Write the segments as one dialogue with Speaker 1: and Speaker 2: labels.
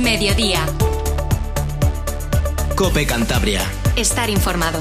Speaker 1: Mediodía.
Speaker 2: COPE Cantabria.
Speaker 1: Estar informado.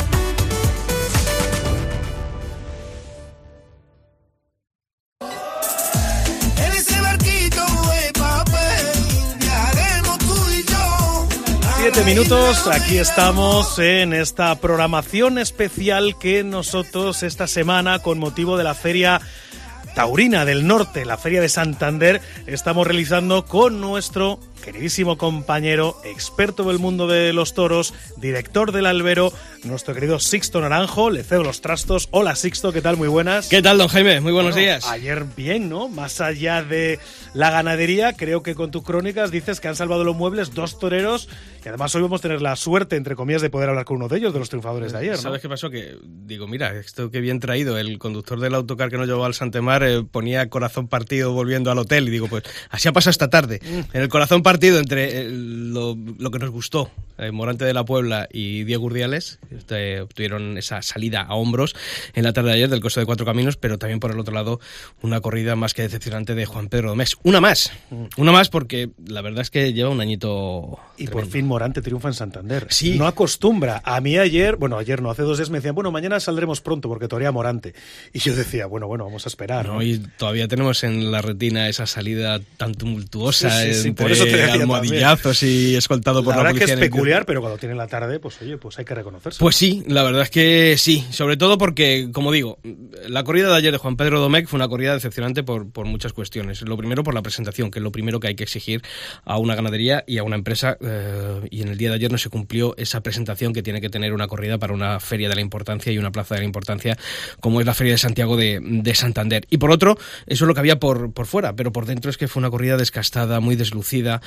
Speaker 3: En ese barquito de papel viajaremos tú y yo.
Speaker 4: 7 minutos, aquí estamos en esta programación especial que nosotros esta semana, con motivo de la Feria Taurina del Norte, la Feria de Santander, estamos realizando con nuestro queridísimo compañero, experto del mundo de los toros, director del albero, nuestro querido Sixto Naranjo. Le cedo los trastos. Hola Sixto, ¿qué tal? Muy buenas.
Speaker 5: ¿Qué tal, don Jaime? Muy buenos días.
Speaker 4: Ayer bien, ¿no? Más allá de la ganadería, creo que con tus crónicas dices que han salvado los muebles 2 toreros y además hoy vamos a tener la suerte, entre comillas, de poder hablar con uno de ellos, de los triunfadores de ayer, ¿no?
Speaker 5: ¿Sabes qué pasó? Que digo, mira, esto qué bien traído. El conductor del autocar que nos llevó al Santemar ponía corazón partido volviendo al hotel y digo, pues así ha pasado esta tarde. En el corazón partido entre lo que nos gustó, Morante de la Puebla y Diego Urdiales, obtuvieron esa salida a hombros en la tarde de ayer del Coso de Cuatro Caminos, pero también por el otro lado una corrida más que decepcionante de Juan Pedro Domecq. Una más porque la verdad es que lleva un añito
Speaker 4: y
Speaker 5: tremendo.
Speaker 4: Por fin Morante triunfa en Santander.
Speaker 5: Sí.
Speaker 4: No acostumbra. A mí ayer no, hace 2 días me decían, bueno, mañana saldremos pronto porque torea Morante. Y yo decía, bueno, vamos a esperar, ¿no?
Speaker 5: Y todavía tenemos en la retina esa salida tan tumultuosa,
Speaker 4: sí,
Speaker 5: entre
Speaker 4: por eso te decía
Speaker 5: almohadillazos y escoltado por la
Speaker 4: verdad
Speaker 5: policía.
Speaker 4: Que es peculiar, pero cuando tiene la tarde, pues oye, pues hay que reconocerse.
Speaker 5: Pues sí, la verdad es que sí, sobre todo porque, como digo, la corrida de ayer de Juan Pedro Domecq fue una corrida decepcionante por muchas cuestiones. Lo primero, por la presentación, que es lo primero que hay que exigir a una ganadería y a una empresa, y en el día de ayer no se cumplió esa presentación que tiene que tener una corrida para una feria de la importancia y una plaza de la importancia como es la Feria de Santiago de Santander. Y por otro, eso es lo que había por fuera, pero por dentro es que fue una corrida descastada, muy deslucida,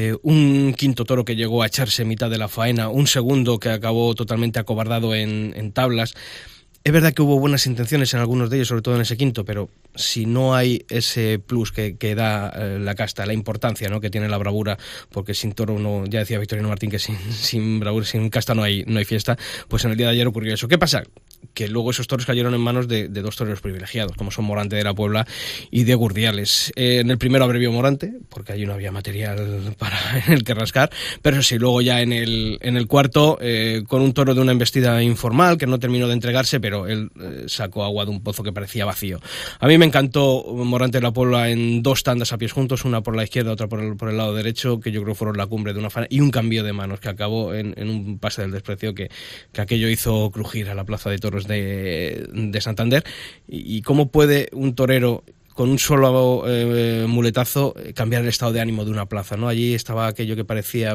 Speaker 5: un quinto toro que llegó a echarse mitad de la faena, un segundo que acabó totalmente acobardado en tablas. Es verdad que hubo buenas intenciones en algunos de ellos, sobre todo en ese quinto, pero si no hay ese plus que da la casta, la importancia, ¿no?, que tiene la bravura, porque sin toro no, ya decía Victorino Martín que sin bravura, sin casta no hay fiesta, pues en el día de ayer ocurrió eso. ¿Qué pasa? Que luego esos toros cayeron en manos de 2 toreros privilegiados, como son Morante de la Puebla y Diego Urdiales. En el primero abrevió Morante, porque allí no había material en el que rascar, pero sí, luego ya en el cuarto, con un toro de una embestida informal, que no terminó de entregarse, pero él sacó agua de un pozo que parecía vacío. A mí me encantó Morante de la Puebla en 2 tandas a pies juntos, una por la izquierda, otra por el lado derecho, que yo creo fueron la cumbre de una faena, y un cambio de manos que acabó en un pase del desprecio que aquello hizo crujir a la plaza de toros de Santander. Y cómo puede un torero con un solo muletazo cambiar el estado de ánimo de una plaza, ¿no? Allí estaba aquello que parecía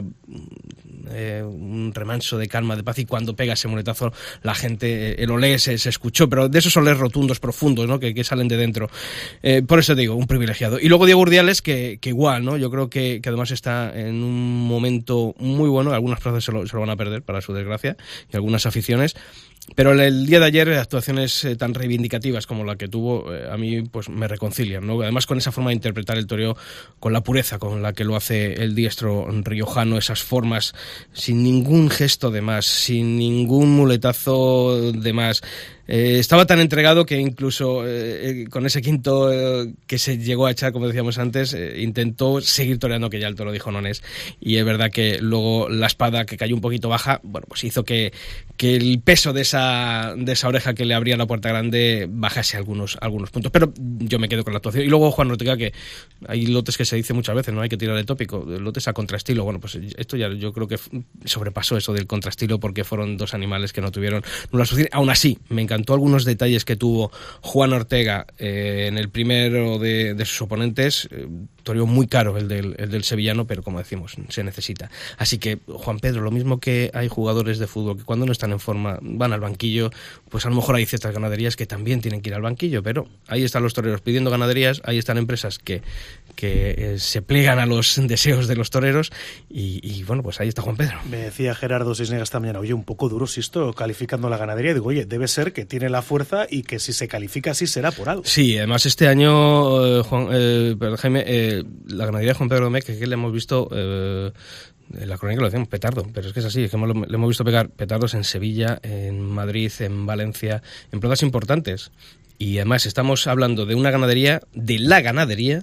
Speaker 5: un remanso de calma, de paz, y cuando pega ese muletazo la gente, el olé se escuchó, pero de esos olés rotundos, profundos, ¿no?, que salen de dentro. Por eso digo, un privilegiado. Y luego Diego Urdiales, que igual, ¿no? Yo creo que además está en un momento muy bueno. Algunas plazas se lo van a perder, para su desgracia, y algunas aficiones. Pero el día de ayer, actuaciones tan reivindicativas como la que tuvo, a mí pues me reconcilian, ¿no? Además, con esa forma de interpretar el toreo, con la pureza con la que lo hace el diestro riojano, esas formas, sin ningún gesto de más, sin ningún muletazo de más. Estaba tan entregado que incluso con ese quinto que se llegó a echar, como decíamos antes, intentó seguir toreando, que ya el toro dijo nones, y es verdad que luego la espada, que cayó un poquito baja, bueno, pues hizo que el peso de esa oreja que le abría la puerta grande bajase algunos puntos, pero yo me quedo con la actuación. Y luego Juan Ortega, que hay lotes que se dice muchas veces, no hay que tirar el tópico, lotes a contrastilo. Bueno, pues esto ya yo creo que sobrepasó eso del contrastilo, porque fueron 2 animales que no tuvieron una solución. Aún así, me encantó algunos detalles que tuvo Juan Ortega en el primero de sus oponentes. Toreó muy caro el del sevillano, pero como decimos, se necesita. Así que, Juan Pedro, lo mismo que hay jugadores de fútbol que cuando no están en forma van al banquillo, pues a lo mejor hay ciertas ganaderías que también tienen que ir al banquillo, pero ahí están los toreros pidiendo ganaderías, ahí están empresas que se pliegan a los deseos de los toreros, y bueno, pues ahí está Juan Pedro.
Speaker 4: Me decía Gerardo Cisnegas esta mañana, oye, un poco duro Sisto calificando la ganadería. Digo, oye, debe ser que tiene la fuerza y que si se califica así será por algo.
Speaker 5: Sí, además este año, Jaime, la ganadería de Juan Pedro Domecq, que le hemos visto... en la crónica lo decíamos petardo, pero es que es así, es que le hemos visto pegar petardos en Sevilla, en Madrid, en Valencia, en plazas importantes. Y además estamos hablando de una ganadería, de la ganadería,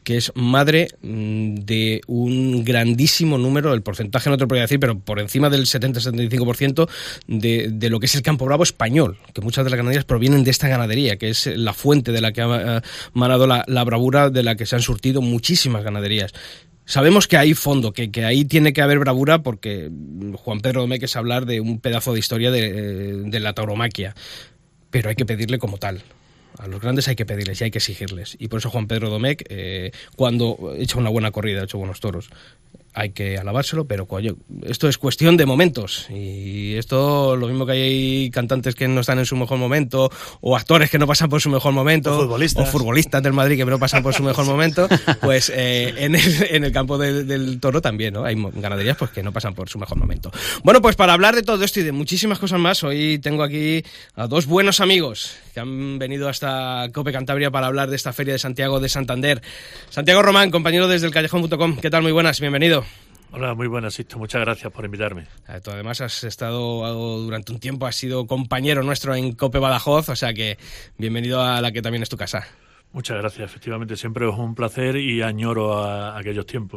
Speaker 5: que es madre de un grandísimo número, el porcentaje no te lo podría decir, pero por encima del 70-75% de lo que es el campo bravo español, que muchas de las ganaderías provienen de esta ganadería, que es la fuente de la que ha manado la bravura de la que se han surtido muchísimas ganaderías. Sabemos que hay fondo, que ahí tiene que haber bravura, porque Juan Pedro Domecq es hablar de un pedazo de historia de la tauromaquia, pero hay que pedirle como tal. A los grandes hay que pedirles y hay que exigirles. Y por eso Juan Pedro Domecq, cuando echa una buena corrida, ha hecho buenos toros, hay que alabárselo, pero coño, esto es cuestión de momentos. Y esto, lo mismo que hay cantantes que no están en su mejor momento, o actores que no pasan por su mejor momento, o futbolistas del Madrid que no pasan por su mejor momento, pues en el campo del toro también, ¿no? Hay ganaderías pues que no pasan por su mejor momento. Bueno, pues para hablar de todo esto y de muchísimas cosas más, hoy tengo aquí a dos buenos amigos que han venido hasta COPE Cantabria para hablar de esta Feria de Santiago de Santander. Santiago Román, compañero desde elcallejón.com. ¿Qué tal? Muy buenas, bienvenido.
Speaker 1: Hola, muy buenas, Sisto. Muchas gracias por invitarme.
Speaker 5: Tú además has estado durante un tiempo, has sido compañero nuestro en COPE Badajoz, o sea que bienvenido a la que también es tu casa.
Speaker 1: Muchas gracias, efectivamente, siempre es un placer y añoro a aquellos tiempos.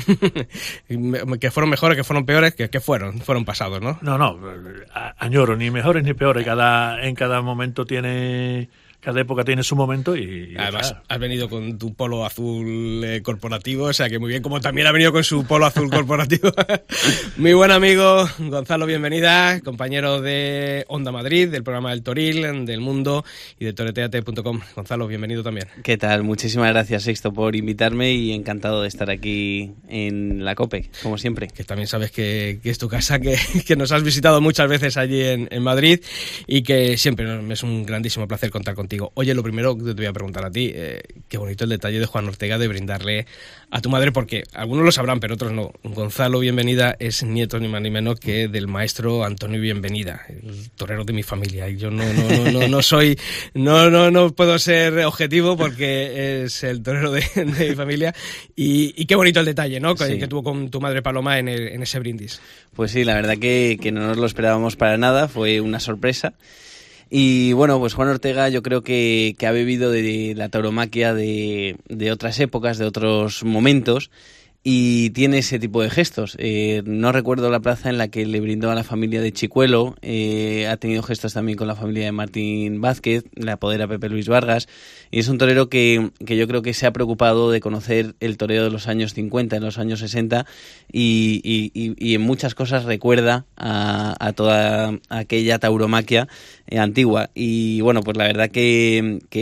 Speaker 5: Que fueron mejores, que fueron peores, que fueron pasados, ¿no?
Speaker 1: No, añoro, ni mejores ni peores, en cada momento cada época tiene su momento y
Speaker 5: además has venido con tu polo azul corporativo, o sea que muy bien, como también ha venido con su polo azul corporativo. Mi buen amigo Gonzalo, bienvenida, compañero de Onda Madrid, del programa del Toril, del Mundo y de toreteate.com. Gonzalo, bienvenido también.
Speaker 2: ¿Qué tal? Muchísimas gracias, Sixto, por invitarme y encantado de estar aquí en la COPE, como siempre.
Speaker 5: Que también sabes que es tu casa, que nos has visitado muchas veces allí en Madrid y que siempre es un grandísimo placer contar contigo. Oye, lo primero que te voy a preguntar a ti, qué bonito el detalle de Juan Ortega de brindarle a tu madre, porque algunos lo sabrán, pero otros no. Gonzalo Bienvenida es nieto ni más ni menos que del maestro Antonio Bienvenida, el torero de mi familia. Y yo no soy, no puedo ser objetivo porque es el torero de mi familia. Y qué bonito el detalle, ¿no? Sí. Que tuvo con tu madre Paloma en ese brindis.
Speaker 2: Pues sí, la verdad que no nos lo esperábamos para nada, fue una sorpresa. Y bueno, pues Juan Ortega yo creo que ha bebido de la tauromaquia de otras épocas, de otros momentos, y tiene ese tipo de gestos. No recuerdo la plaza en la que le brindó a la familia de Chicuelo, ha tenido gestos también con la familia de Martín Vázquez, le apodera Pepe Luis Vargas, y es un torero que yo creo que se ha preocupado de conocer el toreo de los años 50, en los años 60, y en muchas cosas recuerda a toda aquella tauromaquia antigua. Y bueno, pues la verdad que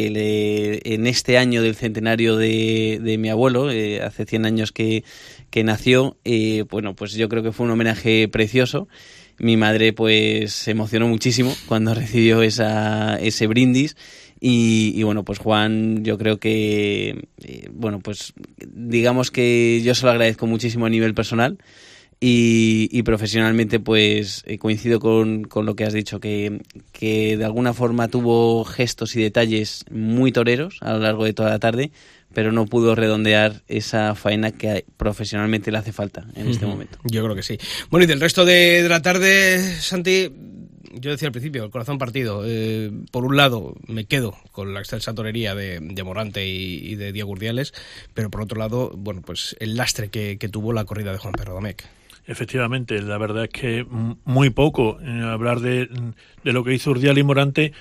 Speaker 2: en este año del centenario de mi abuelo, hace 100 años que nació, bueno, pues yo creo que fue un homenaje precioso. Mi madre pues se emocionó muchísimo cuando recibió ese brindis y bueno, pues Juan, yo creo que bueno, pues digamos que yo se lo agradezco muchísimo a nivel personal. Y profesionalmente pues coincido con lo que has dicho, que de alguna forma tuvo gestos y detalles muy toreros a lo largo de toda la tarde, pero no pudo redondear esa faena que profesionalmente le hace falta en este momento.
Speaker 5: Yo creo que sí. Bueno, y del resto de la tarde, Santi, yo decía al principio, el corazón partido. Por un lado, me quedo con la excelsa torería de Morante y de Diego Urdiales, pero por otro lado, bueno, pues el lastre que tuvo la corrida de Juan Pedro Domecq.
Speaker 1: Efectivamente, la verdad es que muy poco hablar de lo que hizo Urdiales y Morante.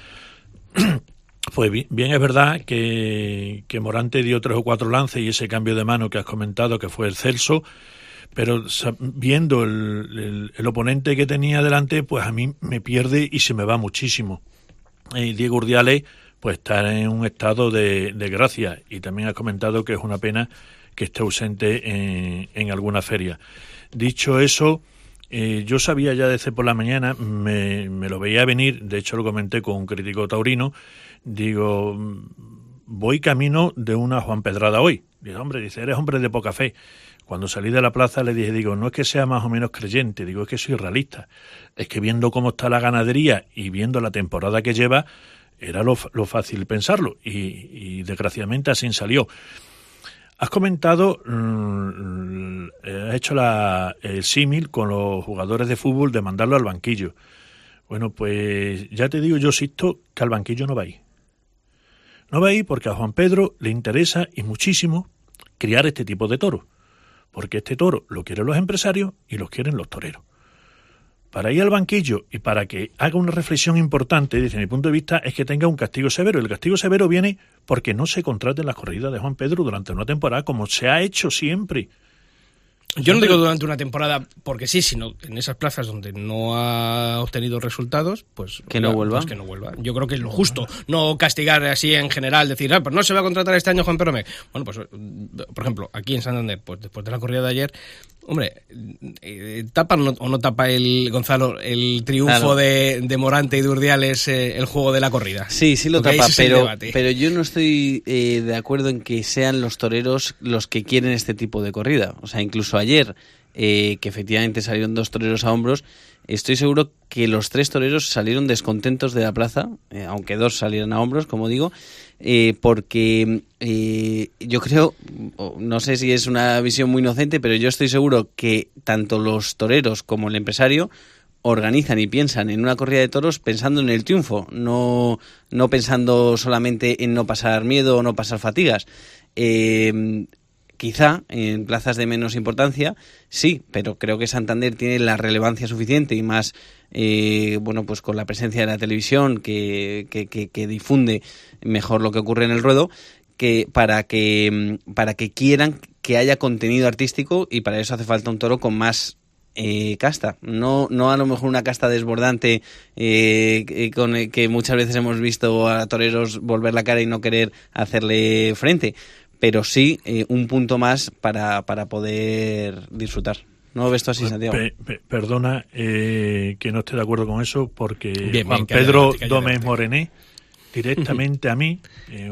Speaker 1: Pues bien es verdad que Morante dio 3 o 4 lances y ese cambio de mano que has comentado, que fue el Celso, pero viendo el oponente que tenía delante, pues a mí me pierde y se me va muchísimo. Diego Urdiales pues está en un estado de gracia, y también has comentado que es una pena que esté ausente en alguna feria. Dicho eso, yo sabía ya desde por la mañana, me lo veía venir, de hecho lo comenté con un crítico taurino, digo, voy camino de una Juan Pedrada hoy. Dice, hombre, eres hombre de poca fe. Cuando salí de la plaza le dije, digo, no es que sea más o menos creyente, digo, es que soy realista. Es que viendo cómo está la ganadería y viendo la temporada que lleva, era lo fácil pensarlo, y desgraciadamente así salió. Has comentado, has hecho el símil con los jugadores de fútbol de mandarlo al banquillo. Bueno, pues ya te digo yo, Sisto, que al banquillo no va a ir. No va a ir porque a Juan Pedro le interesa y muchísimo criar este tipo de toros, porque este toro lo quieren los empresarios y los quieren los toreros. Para ir al banquillo y para que haga una reflexión importante, desde mi punto de vista, es que tenga un castigo severo. El castigo severo viene porque no se contraten las corridas de Juan Pedro durante una temporada como se ha hecho siempre.
Speaker 5: Yo no digo durante una temporada porque sí, sino en esas plazas donde no ha obtenido resultados, pues
Speaker 2: que no vuelva.
Speaker 5: Pues que no vuelva. Yo creo que es lo justo, no castigar así en general, decir, pues no se va a contratar este año Juan Pedro Domecq. Bueno, pues por ejemplo, aquí en Santander, pues después de la corrida de ayer, hombre, ¿tapa o no tapa el Gonzalo el triunfo de Morante y de Urdiales el juego de la corrida?
Speaker 2: Sí, sí lo
Speaker 5: porque
Speaker 2: tapa,
Speaker 5: pero
Speaker 2: yo no estoy de acuerdo en que sean los toreros los que quieren este tipo de corrida. O sea, incluso ayer, que efectivamente salieron 2 toreros a hombros, estoy seguro que los 3 toreros salieron descontentos de la plaza, aunque 2 salieran a hombros, como digo, porque yo creo, no sé si es una visión muy inocente, pero yo estoy seguro que tanto los toreros como el empresario organizan y piensan en una corrida de toros pensando en el triunfo, no pensando solamente en no pasar miedo o no pasar fatigas. Quizá en plazas de menos importancia, sí, pero creo que Santander tiene la relevancia suficiente y más, bueno, pues con la presencia de la televisión que difunde mejor lo que ocurre en el ruedo, que para que quieran que haya contenido artístico, y para eso hace falta un toro con más casta, no a lo mejor una casta desbordante con que muchas veces hemos visto a toreros volver la cara y no querer hacerle frente, pero sí un punto más para poder disfrutar. ¿No lo ves tú así, Santiago?
Speaker 1: Perdona que no esté de acuerdo con eso, porque
Speaker 5: bien,
Speaker 1: Juan Pedro Domecq Morené, directamente a mí,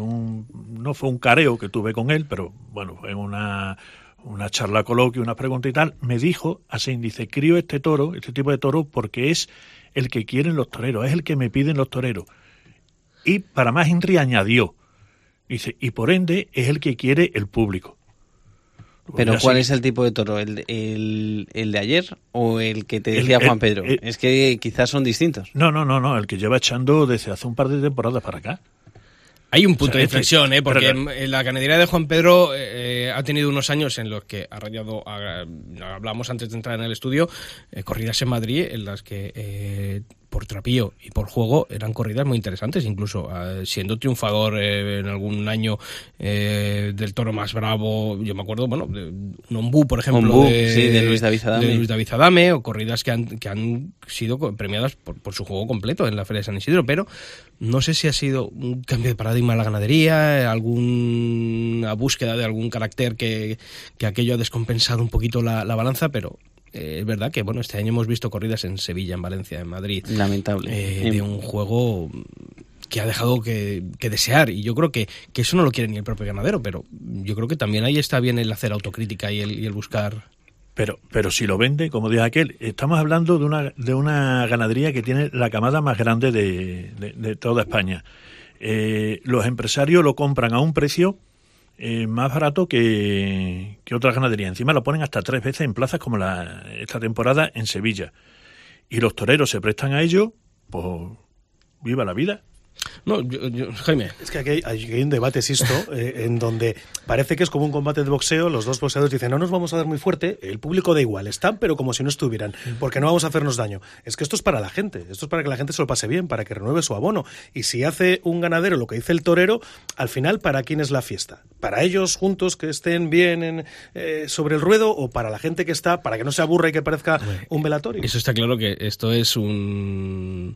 Speaker 1: no fue un careo que tuve con él, pero bueno, fue una charla coloquio, una pregunta y tal, me dijo así, dice, crío este tipo de toro porque es el que quieren los toreros, es el que me piden los toreros. Y para más Inri añadió, dice, y por ende es el que quiere el público.
Speaker 2: ¿Pero cuál es el tipo de toro? ¿El de ayer o el que te decía Juan Pedro? Es que quizás son distintos.
Speaker 1: No, el que lleva echando desde hace un par de temporadas para acá.
Speaker 5: Hay un punto de inflexión, porque la ganadería de Juan Pedro ha tenido unos años en los que ha rayado, hablamos antes de entrar en el estudio, corridas en Madrid en las que por trapío y por juego eran corridas muy interesantes, incluso siendo triunfador en algún año del toro más bravo, yo me acuerdo, bueno, de un ombú, por ejemplo,
Speaker 2: de Luis David
Speaker 5: Adame, o corridas que han sido premiadas por su juego completo en la Feria de San Isidro, pero no sé si ha sido un cambio de paradigma en la ganadería, alguna búsqueda de algún carácter que aquello ha descompensado un poquito la balanza, pero es verdad que bueno, este año hemos visto corridas en Sevilla, en Valencia, en Madrid.
Speaker 2: Lamentable.
Speaker 5: De un juego que ha dejado que desear, y yo creo que eso no lo quiere ni el propio ganadero, pero yo creo que también ahí está bien el hacer autocrítica y el buscar.
Speaker 1: Pero si lo vende, como dice aquel, estamos hablando de una ganadería que tiene la camada más grande de toda España. Los empresarios lo compran a un precio más barato que otras ganaderías. Encima lo ponen hasta 3 veces en plazas como esta temporada en Sevilla. Y los toreros se prestan a ello, pues viva la vida.
Speaker 5: No, Jaime.
Speaker 4: Es que aquí hay un debate, Sisto, en donde parece que es como un combate de boxeo. Los dos boxeadores dicen, no nos vamos a dar muy fuerte, el público da igual, están pero como si no estuvieran, porque no vamos a hacernos daño. Es que esto es para la gente, esto es para que la gente se lo pase bien, para que renueve su abono. Y si hace un ganadero lo que dice el torero, al final, ¿para quién es la fiesta? ¿Para ellos juntos que estén bien sobre el ruedo, o para la gente que está, para que no se aburra y que parezca un velatorio?
Speaker 5: Eso está claro, que esto es son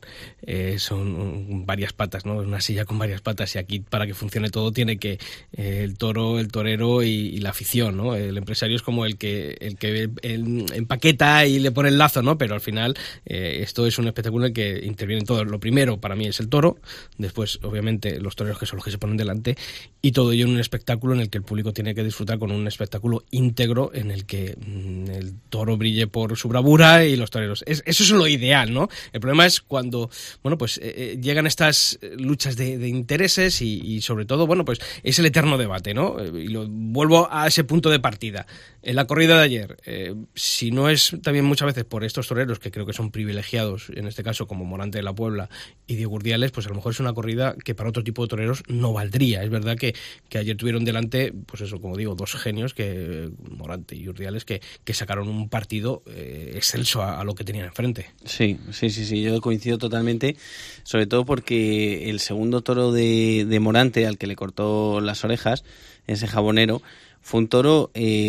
Speaker 5: varias patas, ¿no? Una silla con varias patas, y aquí para que funcione todo tiene que el toro, el torero y la afición, ¿no? El empresario es como el que empaqueta y le pone el lazo, ¿no? Pero al final esto es un espectáculo en el que intervienen todos. Lo primero para mí es el toro, después obviamente los toreros, que son los que se ponen delante, y todo ello en un espectáculo en el que el público tiene que disfrutar, con un espectáculo íntegro en el que el toro brille por su bravura y los toreros. Eso es lo ideal, ¿no? El problema es cuando, bueno, pues llegan estas esas luchas de intereses y sobre todo, bueno, pues es el eterno debate, ¿no? Y vuelvo a ese punto de partida. En la corrida de ayer, si no es también muchas veces por estos toreros que creo que son privilegiados, en este caso como Morante de la Puebla y Diego Urdiales, pues a lo mejor es una corrida que para otro tipo de toreros no valdría. Es verdad que ayer tuvieron delante, pues eso, como digo, dos genios, que Morante y Urdiales, que sacaron un partido excelso a lo que tenían enfrente.
Speaker 2: Sí, yo coincido totalmente, sobre todo porque el segundo toro de Morante, al que le cortó las orejas, ese jabonero, fue un toro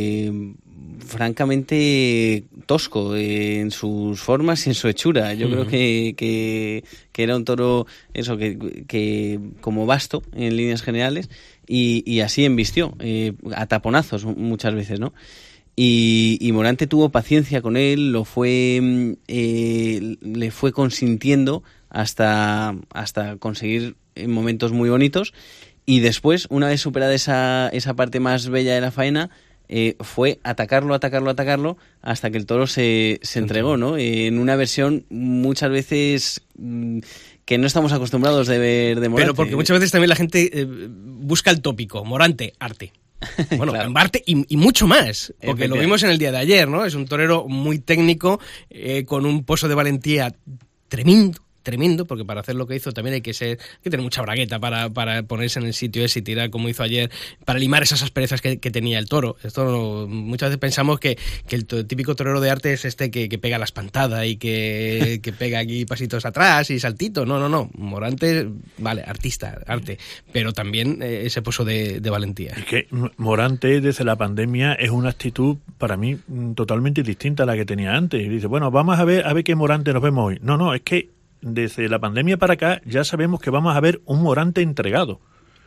Speaker 2: francamente tosco en sus formas y en su hechura. Yo creo que era un toro eso que como vasto en líneas generales y así embistió, a taponazos muchas veces, ¿no? Y Morante tuvo paciencia con él, le fue consintiendo hasta conseguir momentos muy bonitos. Y después, una vez superada esa parte más bella de la faena, fue atacarlo hasta que el toro se entregó, ¿no? En una versión muchas veces que no estamos acostumbrados de ver de Morante.
Speaker 5: Pero porque muchas veces también la gente busca el tópico, Morante, arte. Bueno, claro. Arte y mucho más, porque lo vimos en el día de ayer, ¿no? Es un torero muy técnico, con un pozo de valentía tremendo, porque para hacer lo que hizo también hay que tener mucha bragueta para ponerse en el sitio ese y tirar como hizo ayer, para limar esas asperezas que tenía el toro. Esto muchas veces pensamos que el típico torero de arte es este que pega la espantada y que pega aquí pasitos atrás y saltito. No. Morante, vale, artista, arte, pero también ese pozo de valentía.
Speaker 1: Es que Morante desde la pandemia es una actitud para mí totalmente distinta a la que tenía antes. Y dice, bueno, vamos a ver qué Morante nos vemos hoy. No, es que desde la pandemia para acá ya sabemos que vamos a ver un Morante entregado.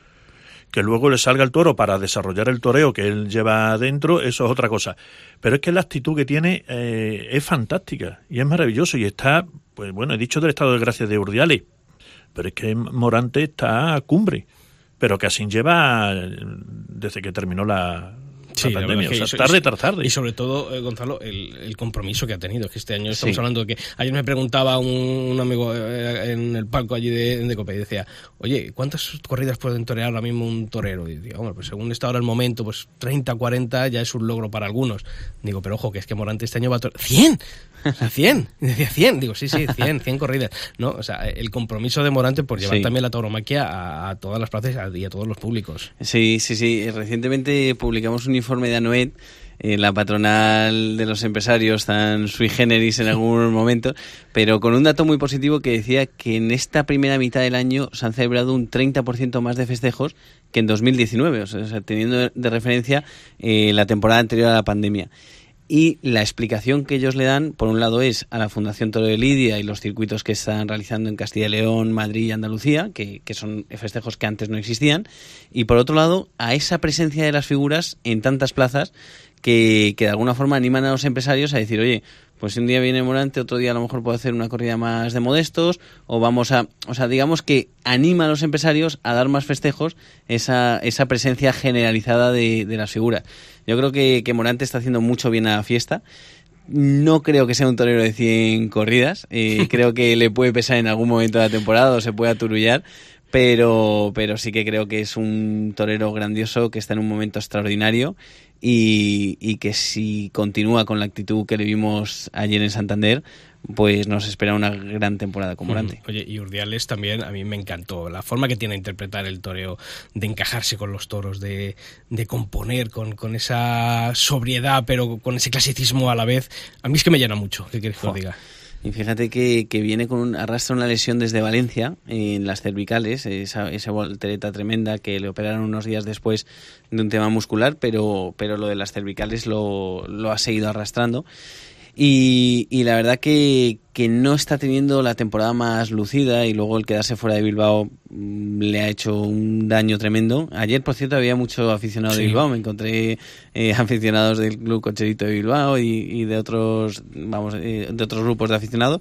Speaker 1: Que luego le salga el toro para desarrollar el toreo que él lleva adentro, eso es otra cosa. Pero es que la actitud que tiene es fantástica y es maravilloso. Y está, pues bueno, he dicho del estado de gracia de Urdiales, pero es que Morante está a cumbre. Pero que así lleva desde que terminó la pandemia, o sea, tarde.
Speaker 5: Y sobre todo, Gonzalo, el compromiso que ha tenido. Es que este año estamos hablando de que... Ayer me preguntaba un amigo en el palco allí de Cope y decía, oye, ¿cuántas corridas pueden torear ahora mismo un torero? Y digo, bueno, pues según está ahora el momento, pues 30, 40 ya es un logro para algunos. Digo, pero ojo, que es que Morante este año va a torear... ¡100! O sea, 100. Decía 100. Digo, sí, 100 corridas. ¿No? O sea, el compromiso de Morante por llevar también la tauromaquia a todas las plazas y a todos los públicos.
Speaker 2: Sí. Recientemente publicamos un informe de ANOED, la patronal de los empresarios, tan sui generis en algunos momentos, pero con un dato muy positivo que decía que en esta primera mitad del año se han celebrado un 30% más de festejos que en 2019, o sea, teniendo de referencia la temporada anterior a la pandemia. Y la explicación que ellos le dan, por un lado, es a la Fundación Toro de Lidia y los circuitos que están realizando en Castilla y León, Madrid y Andalucía, que son festejos que antes no existían, y por otro lado, a esa presencia de las figuras en tantas plazas que de alguna forma animan a los empresarios a decir, oye, pues si un día viene Morante, otro día a lo mejor puedo hacer una corrida más de modestos, o sea, digamos que anima a los empresarios a dar más festejos esa presencia generalizada de las figuras. Yo creo que Morante está haciendo mucho bien a la fiesta. No creo que sea un torero de 100 corridas, creo que le puede pesar en algún momento de la temporada o se puede aturullar, pero sí que creo que es un torero grandioso que está en un momento extraordinario y que si continúa con la actitud que le vimos ayer en Santander, pues nos espera una gran temporada con Morante.
Speaker 5: Oye, y Urdiales también a mí me encantó la forma que tiene de interpretar el toreo, de encajarse con los toros, de componer con esa sobriedad pero con ese clasicismo a la vez. A mí es que me llena mucho, ¿qué quieres que lo diga?
Speaker 2: Y fíjate que viene arrastra una lesión desde Valencia en las cervicales, esa voltereta tremenda que le operaron unos días después de un tema muscular, pero lo de las cervicales lo ha seguido arrastrando. Y la verdad que no está teniendo la temporada más lucida y luego el quedarse fuera de Bilbao le ha hecho un daño tremendo. Ayer, por cierto, había mucho aficionado de Bilbao. Me encontré aficionados del Club Cocherito de Bilbao y de otros de otros grupos de aficionados.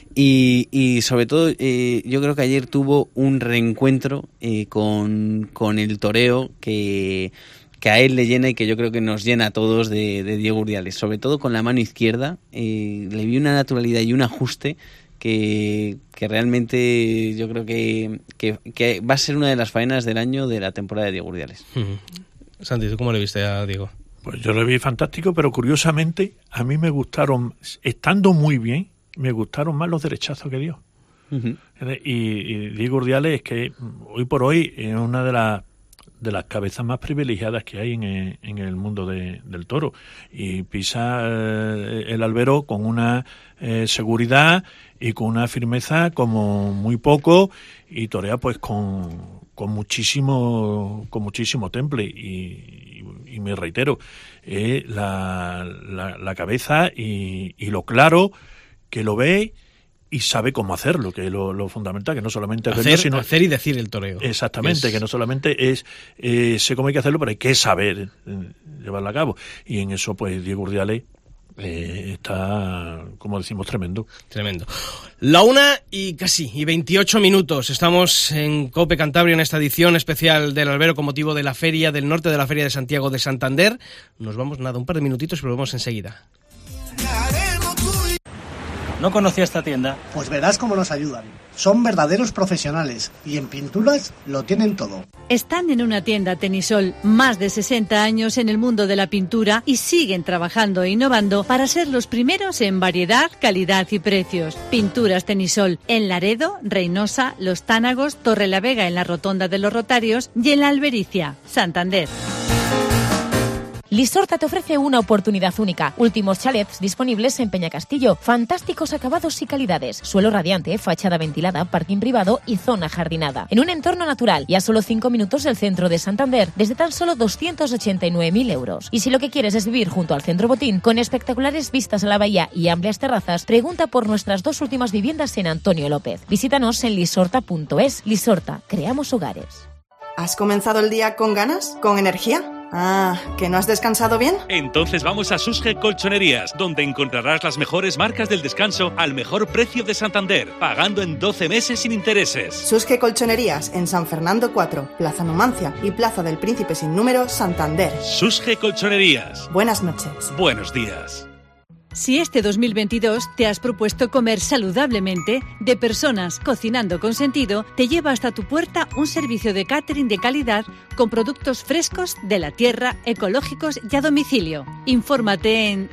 Speaker 2: Y sobre todo, yo creo que ayer tuvo un reencuentro con el toreo que a él le llena y que yo creo que nos llena a todos de Diego Urdiales, sobre todo con la mano izquierda. Le vi una naturalidad y un ajuste que realmente yo creo que va a ser una de las faenas del año de la temporada de Diego Urdiales.
Speaker 5: Santi, ¿tú cómo le viste a Diego?
Speaker 1: Pues yo lo vi fantástico, pero curiosamente a mí me gustaron, estando muy bien, me gustaron más los derechazos que dio.
Speaker 2: Uh-huh.
Speaker 1: Y Diego Urdiales es que hoy por hoy es una de las cabezas más privilegiadas que hay en el mundo del toro, y pisa el albero con una seguridad y con una firmeza como muy poco, y torea pues con muchísimo temple, y me reitero, la cabeza y lo claro que lo ve y sabe cómo hacerlo, que es lo fundamental, que no solamente es verlo, sino
Speaker 5: hacer y decir el toreo.
Speaker 1: Exactamente, que no solamente es sé cómo hay que hacerlo, pero hay que saber llevarlo a cabo. Y en eso, pues, Diego Urdiales está, como decimos, tremendo.
Speaker 5: Tremendo. 1:28. Estamos en COPE Cantabria en esta edición especial del albero con motivo de la Feria del Norte, de la Feria de Santiago de Santander. Nos vamos, un par de minutitos y volvemos enseguida.
Speaker 6: ¿No conocía esta tienda?
Speaker 7: Pues verás cómo nos ayudan. Son verdaderos profesionales y en pinturas lo tienen todo.
Speaker 8: Están en una tienda Tenisol, más de 60 años en el mundo de la pintura, y siguen trabajando e innovando para ser los primeros en variedad, calidad y precios. Pinturas Tenisol en Laredo, Reynosa, Los Tánagos, Torrelavega en la Rotonda de los Rotarios y en la Albericia, Santander.
Speaker 9: Lisorta te ofrece una oportunidad única. Últimos chalets disponibles en Peñacastillo. Fantásticos acabados y calidades. Suelo radiante, fachada ventilada, parking privado y zona jardinada. En un entorno natural y a solo 5 minutos del centro de Santander, desde tan solo 289.000 euros. Y si lo que quieres es vivir junto al Centro Botín, con espectaculares vistas a la bahía y amplias terrazas, pregunta por nuestras 2 últimas viviendas en Antonio López. Visítanos en lisorta.es. Lisorta, creamos hogares.
Speaker 10: ¿Has comenzado el día con ganas? ¿Con energía? Ah, ¿que no has descansado bien?
Speaker 11: Entonces vamos a Susge Colchonerías, donde encontrarás las mejores marcas del descanso al mejor precio de Santander, pagando en 12 meses sin intereses.
Speaker 10: Susge Colchonerías, en San Fernando 4, Plaza Numancia y Plaza del Príncipe sin número, Santander.
Speaker 11: Susge Colchonerías.
Speaker 10: Buenas noches.
Speaker 11: Buenos días.
Speaker 8: Si este 2022 te has propuesto comer saludablemente, De Personas Cocinando con Sentido te lleva hasta tu puerta un servicio de catering de calidad con productos frescos de la tierra, ecológicos y a domicilio. Infórmate en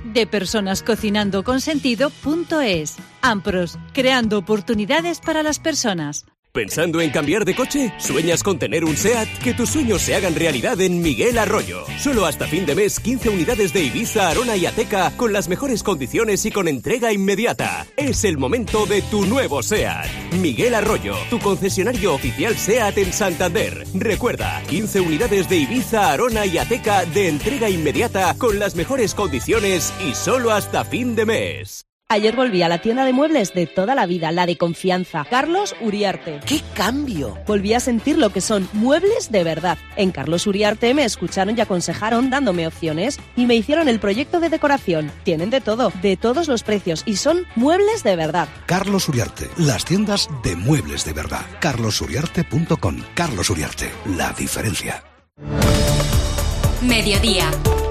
Speaker 8: depersonascocinandoconsentido.es. Ampros, creando oportunidades para las personas.
Speaker 12: ¿Pensando en cambiar de coche? ¿Sueñas con tener un SEAT? Que tus sueños se hagan realidad en Miguel Arroyo. Solo hasta fin de mes, 15 unidades de Ibiza, Arona y Ateca con las mejores condiciones y con entrega inmediata. Es el momento de tu nuevo SEAT. Miguel Arroyo, tu concesionario oficial SEAT en Santander. Recuerda, 15 unidades de Ibiza, Arona y Ateca de entrega inmediata con las mejores condiciones y solo hasta fin de mes.
Speaker 13: Ayer volví a la tienda de muebles de toda la vida, la de confianza, Carlos Uriarte.
Speaker 14: ¡Qué cambio!
Speaker 13: Volví a sentir lo que son muebles de verdad. En Carlos Uriarte me escucharon y aconsejaron dándome opciones y me hicieron el proyecto de decoración. Tienen de todo, de todos los precios y son muebles de verdad.
Speaker 15: Carlos Uriarte, las tiendas de muebles de verdad. carlosuriarte.com. Carlos Uriarte, la diferencia.
Speaker 16: Mediodía.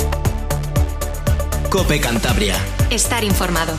Speaker 14: COPE Cantabria.
Speaker 16: Estar informado.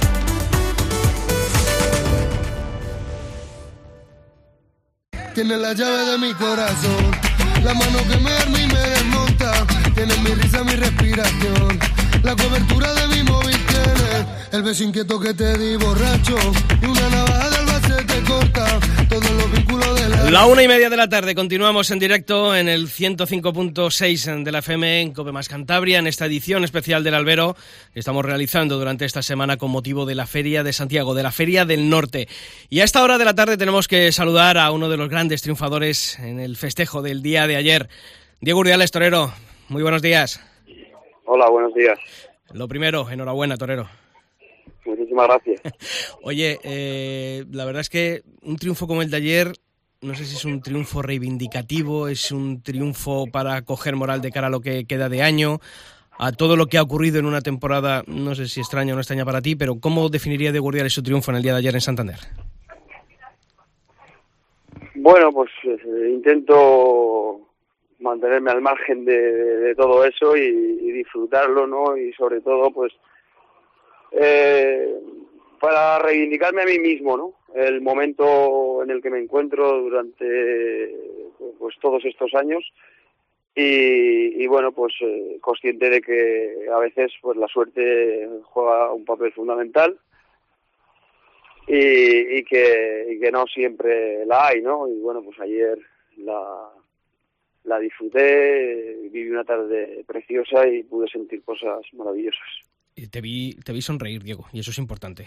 Speaker 3: Tiene la llave de mi corazón, la mano que me arma y me desmonta. Tiene mi risa, mi respiración, la cobertura de mi móvil tiene el beso inquieto que te di borracho y una navaja de Albacete corta todos los vínculos de la...
Speaker 5: 1:30 de la tarde, continuamos en directo en el 105.6 de la FM en COPE más Cantabria, en esta edición especial del albero que estamos realizando durante esta semana con motivo de la Feria de Santiago, de la Feria del Norte. Y a esta hora de la tarde tenemos que saludar a uno de los grandes triunfadores en el festejo del día de ayer, Diego Urdiales, torero. Muy buenos días.
Speaker 17: Hola, buenos días.
Speaker 5: Lo primero, enhorabuena, torero.
Speaker 17: Muchísimas gracias.
Speaker 5: Oye, la verdad es que un triunfo como el de ayer, no sé si es un triunfo reivindicativo, es un triunfo para coger moral de cara a lo que queda de año, a todo lo que ha ocurrido en una temporada, no sé si extraña o no extraña para ti, pero ¿cómo definiría Diego Urdiales su triunfo en el día de ayer en Santander?
Speaker 17: Bueno, pues intento mantenerme al margen de todo eso y disfrutarlo, ¿no? Y sobre todo, pues, para reivindicarme a mí mismo, ¿no? El momento en el que me encuentro durante pues todos estos años y bueno, pues consciente de que a veces pues la suerte juega un papel fundamental y que no siempre la hay, ¿no? Y bueno, pues ayer la disfruté, viví una tarde preciosa y pude sentir cosas maravillosas.
Speaker 5: Y te vi sonreír, Diego, y eso es importante.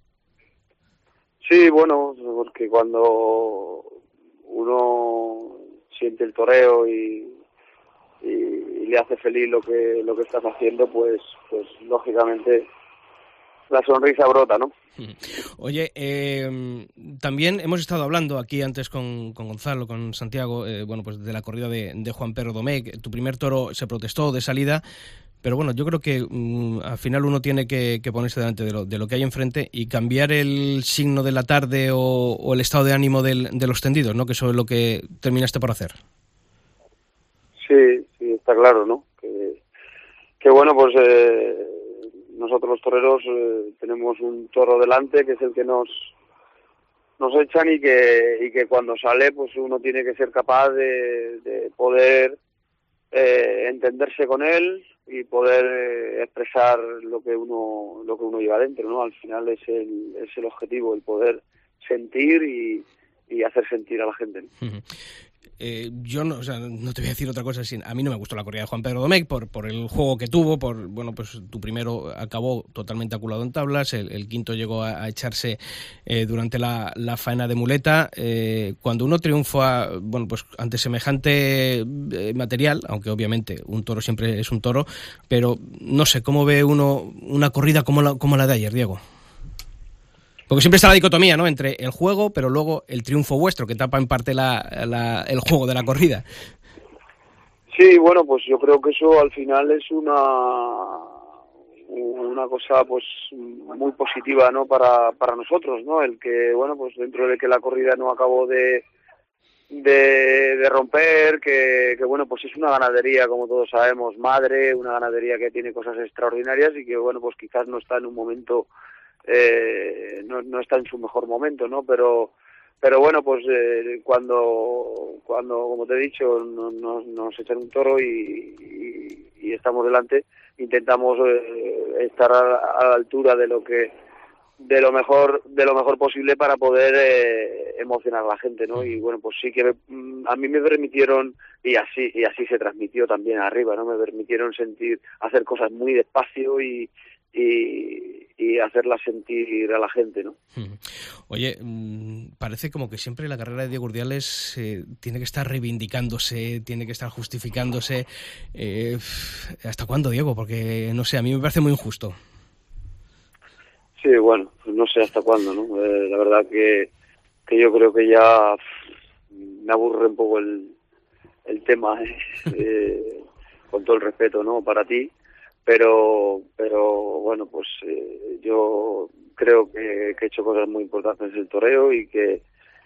Speaker 17: Sí, bueno, porque cuando uno siente el toreo y le hace feliz lo que estás haciendo, pues lógicamente la sonrisa brota, ¿no?
Speaker 5: Oye, también hemos estado hablando aquí antes con Gonzalo, con Santiago, bueno, pues de la corrida de Juan Pedro Domecq. Tu primer toro se protestó de salida, pero bueno, yo creo que al final uno tiene que ponerse delante de lo que hay enfrente y cambiar el signo de la tarde o el estado de ánimo de los tendidos, ¿no? Que eso es lo que terminaste por hacer.
Speaker 17: Sí, está claro, ¿no? Que bueno, pues nosotros los toreros tenemos un toro delante que es el que nos echan y que cuando sale pues uno tiene que ser capaz de poder entenderse con él y poder expresar lo que uno lleva dentro, ¿no? Al final es el objetivo, el poder sentir y hacer sentir a la gente, ¿no?
Speaker 5: Yo no te voy a decir otra cosa. A mí no me gustó la corrida de Juan Pedro Domecq por el juego que tuvo, bueno, pues tu primero acabó totalmente aculado en tablas, el quinto llegó a echarse durante la faena de muleta. Cuando uno triunfa, bueno, pues ante semejante material, aunque obviamente un toro siempre es un toro, pero no sé, ¿cómo ve uno una corrida como la de ayer, Diego? Porque siempre está la dicotomía, ¿no? Entre el juego, pero luego el triunfo vuestro, que tapa en parte el juego de la corrida.
Speaker 17: Sí, bueno, pues yo creo que eso al final es una cosa pues muy positiva, ¿no? Para nosotros, ¿no? El que, bueno, pues dentro de que la corrida no acabó de romper, que bueno, pues es una ganadería, como todos sabemos, madre, una ganadería que tiene cosas extraordinarias y que, bueno, pues quizás no está en un momento... no está en su mejor momento, ¿no? Pero bueno, pues cuando como te he dicho nos echan un toro y estamos delante, intentamos estar a la altura de lo mejor posible para poder emocionar a la gente, ¿no? Y bueno, pues sí que a mí me permitieron y así se transmitió también arriba, ¿no? Me permitieron hacer cosas muy despacio y hacerla sentir a la gente, ¿no?
Speaker 5: Oye, parece como que siempre la carrera de Diego Urdiales tiene que estar reivindicándose, tiene que estar justificándose. ¿Hasta cuándo, Diego? Porque, no sé, a mí me parece muy injusto.
Speaker 17: Sí, bueno, pues no sé hasta cuándo, ¿no? La verdad que yo creo que ya me aburre un poco el tema, con todo el respeto, ¿no? Para ti. Pero bueno, pues yo creo que he hecho cosas muy importantes en el toreo y que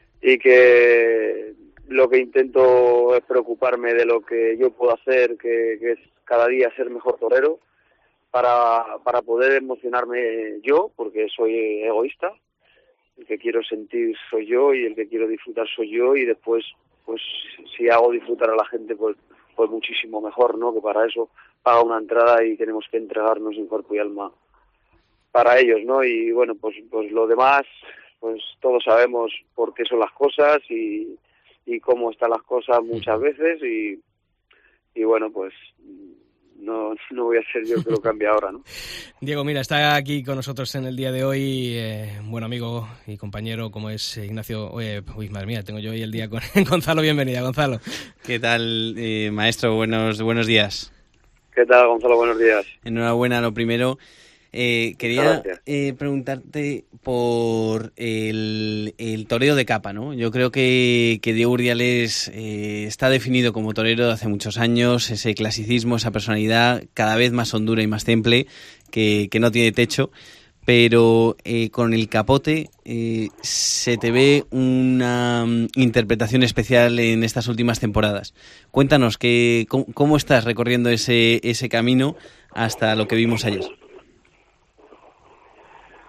Speaker 17: lo que intento es preocuparme de lo que yo puedo hacer, que es cada día ser mejor torero para poder emocionarme yo, porque soy egoísta, el que quiero sentir soy yo y el que quiero disfrutar soy yo y después pues si hago disfrutar a la gente pues muchísimo mejor, ¿no? Que para eso paga una entrada y tenemos que entregarnos en cuerpo y alma para ellos, ¿no? Y bueno, pues lo demás, pues todos sabemos por qué son las cosas y cómo están las cosas muchas veces y bueno, pues no voy a ser yo que lo cambie ahora, ¿no?
Speaker 5: Diego, mira, está aquí con nosotros en el día de hoy un buen amigo y compañero como es Ignacio. Uy, madre mía, tengo yo hoy el día con Gonzalo. Bienvenida, Gonzalo.
Speaker 2: ¿Qué tal, maestro? Buenos días.
Speaker 17: ¿Qué tal, Gonzalo? Buenos días.
Speaker 2: Enhorabuena, lo primero. Quería preguntarte por el toreo de capa, ¿no? Yo creo que Diego Urdiales está definido como torero de hace muchos años, ese clasicismo, esa personalidad cada vez más hondura y más temple, que no tiene techo, pero con el capote se te ve una interpretación especial en estas últimas temporadas. Cuéntanos, ¿cómo estás recorriendo ese camino hasta lo que vimos ayer?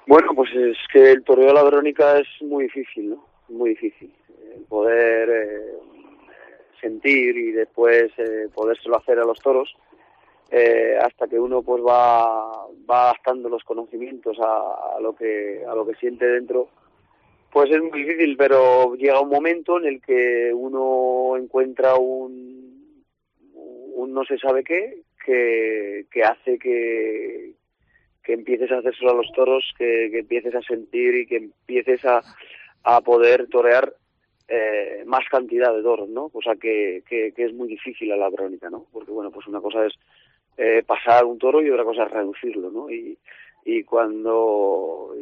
Speaker 17: Bueno, pues es que el toreo de la Verónica es muy difícil, ¿no? Muy difícil. El poder sentir y después podérselo hacer a los toros, hasta que uno pues va adaptando los conocimientos a lo que siente dentro, pues es muy difícil, pero llega un momento en el que uno encuentra un no se sabe qué, que hace que empieces a hacérselo a los toros, que empieces a sentir y que empieces a poder torear más cantidad de toros, ¿no? Cosa que es muy difícil a la Verónica, ¿no? Porque, bueno, pues una cosa es pasar un toro y otra cosa es reducirlo, ¿no? Y cuando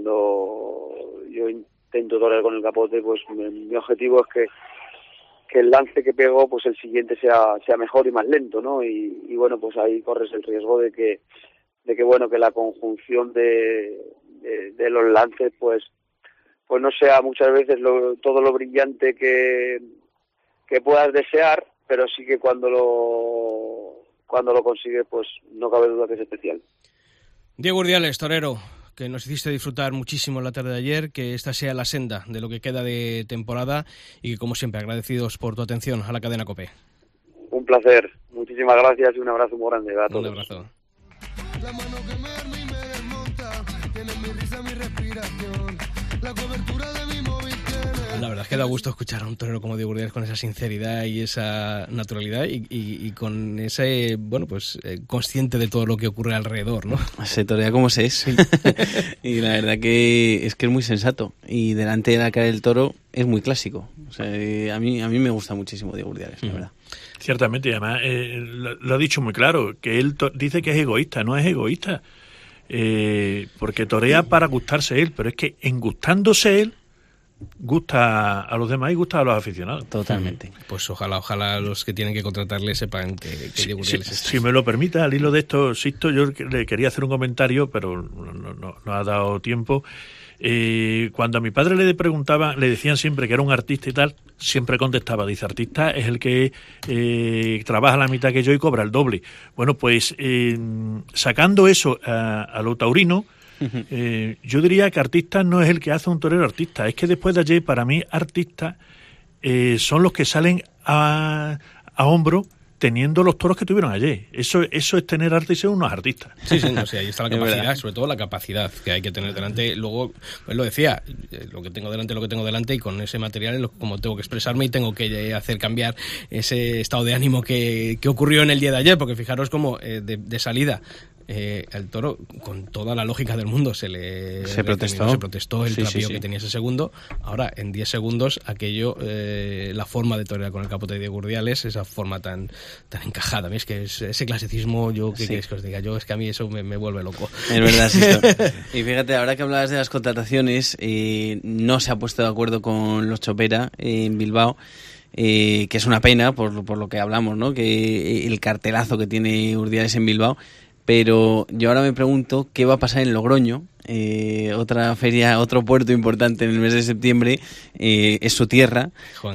Speaker 17: yo intento torear con el capote, pues mi objetivo es que el lance que pego, pues el siguiente sea mejor y más lento, ¿no? Y bueno, pues ahí corres el riesgo de que bueno, que la conjunción de los lances, pues no sea muchas veces todo lo brillante que puedas desear, pero sí que cuando lo consigues, pues no cabe duda que es especial.
Speaker 5: Diego Urdiales, torero, que nos hiciste disfrutar muchísimo la tarde de ayer, que esta sea la senda de lo que queda de temporada y que, como siempre, agradecidos por tu atención a la cadena COPE.
Speaker 17: Un placer, muchísimas gracias y un abrazo muy grande a todos.
Speaker 5: Un abrazo.
Speaker 3: La mano que me arma y me desmonta, tiene mi risa, mi respiración, la cobertura de mi móvil tiene...
Speaker 5: La verdad es que da gusto escuchar a un torero como Diego Urdiales con esa sinceridad y esa naturalidad y con ese, bueno, pues consciente de todo lo que ocurre alrededor, ¿no?
Speaker 2: Se torea como se es. Y la verdad que es muy sensato. Y delante de la cara del toro es muy clásico. O sea, a mí me gusta muchísimo Diego Urdiales, la verdad.
Speaker 1: Ciertamente, y además lo ha dicho muy claro, que él dice que es egoísta, no es egoísta, porque torea para gustarse él, pero es que en gustándose él, gusta a los demás y gusta a los aficionados.
Speaker 2: Totalmente.
Speaker 5: Pues ojalá los que tienen que contratarle sepan que Diego Urdiales está.
Speaker 1: Si me lo permite, al hilo de esto, Sisto, yo le quería hacer un comentario, pero no ha dado tiempo. Cuando a mi padre le preguntaban, le decían siempre que era un artista y tal, siempre contestaba, dice, artista es el que trabaja la mitad que yo y cobra el doble. Bueno, pues sacando eso a lo taurino, yo diría que artista no es el que hace un torero artista, es que después de ayer, para mí, artistas son los que salen a hombro teniendo los toros que tuvieron ayer. Eso es tener arte y ser unos artistas.
Speaker 5: Sí, no sé, ahí está la capacidad, sobre todo la capacidad que hay que tener delante. Luego, pues lo decía, lo que tengo delante y con ese material es como tengo que expresarme y tengo que hacer cambiar ese estado de ánimo que ocurrió en el día de ayer, porque fijaros cómo de salida el toro, con toda la lógica del mundo, se protestó el trapío que tenía ese segundo. Ahora, en 10 segundos, aquello, la forma de torear con el capote de Diego Urdiales, esa forma tan encajada. A mí es que ese clasicismo, ¿qué queréis que os diga? Es que a mí eso me vuelve loco.
Speaker 2: Es verdad, sí. Y fíjate, ahora que hablabas de las contrataciones, no se ha puesto de acuerdo con los Chopera en Bilbao. Que es una pena por lo que hablamos, ¿no? Que el cartelazo que tiene Urdiales en Bilbao. Pero yo ahora me pregunto qué va a pasar en Logroño, otra feria, otro puerto importante en el mes de septiembre, es su tierra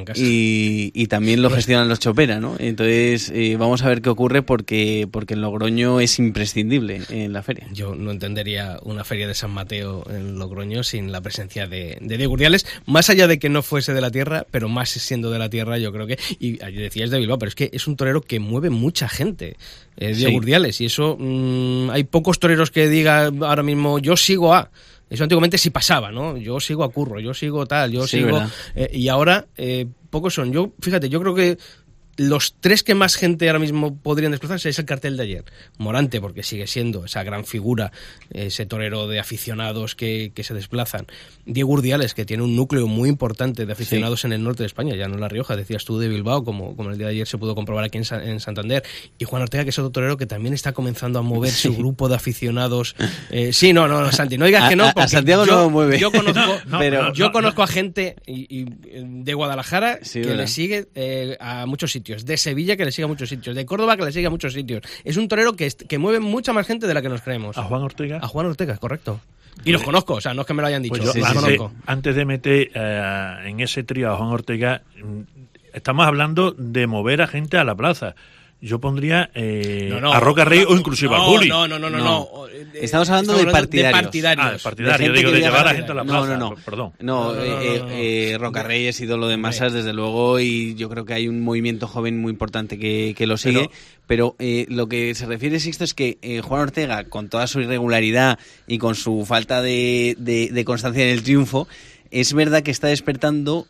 Speaker 2: y también lo gestionan los Chopera, ¿no? Entonces vamos a ver qué ocurre porque en Logroño es imprescindible en la feria.
Speaker 5: Yo no entendería una feria de San Mateo en Logroño sin la presencia de Diego Urdiales, más allá de que no fuese de la tierra, pero más siendo de la tierra, yo creo que, y decías de Bilbao, pero es que es un torero que mueve mucha gente, Diego Urdiales, y eso hay pocos toreros que digan ahora mismo yo sigo a... Eso antiguamente sí pasaba, ¿no? Yo sigo a Curro, yo sigo tal, yo sigo... y ahora pocos son. Yo creo que los tres que más gente ahora mismo podrían desplazarse es el cartel de ayer. Morante, porque sigue siendo esa gran figura, ese torero de aficionados que se desplazan. Diego Urdiales, que tiene un núcleo muy importante de aficionados en el norte de España, ya no en La Rioja, decías tú de Bilbao, como el día de ayer se pudo comprobar aquí en Santander. Y Juan Ortega, que es otro torero que también está comenzando a mover su grupo de aficionados. No, Santi, no digas que no, porque
Speaker 2: a Santiago no lo mueve.
Speaker 5: Yo conozco a gente de Guadalajara que le sigue a muchos sitios. De Sevilla, que le sigue a muchos sitios. De Córdoba, que le sigue a muchos sitios. Es un torero que mueve mucha más gente de la que nos creemos.
Speaker 1: ¿A Juan Ortega?
Speaker 5: A Juan Ortega, correcto. Y los conozco, o sea, no es que me lo hayan dicho.
Speaker 1: Pues yo, antes de meter en ese trío a Juan Ortega, estamos hablando de mover a gente a la plaza. yo pondría a Roca Rey o inclusive al Juli.
Speaker 5: No.
Speaker 2: Estamos hablando de partidarios.
Speaker 1: De partidarios. Digo, de llevar a la gente a la plaza. Perdón.
Speaker 2: Roca Rey es ídolo de masas, desde luego, y yo creo que hay un movimiento joven muy importante que lo sigue. Pero lo que se refiere, Sixto, es que Juan Ortega, con toda su irregularidad y con su falta de constancia en el triunfo, es verdad que está despertando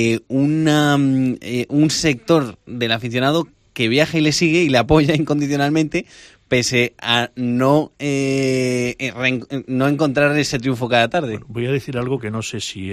Speaker 2: un sector del aficionado que viaja y le sigue y le apoya incondicionalmente, pese a no encontrar ese triunfo cada tarde.
Speaker 1: Bueno, voy a decir algo que no sé si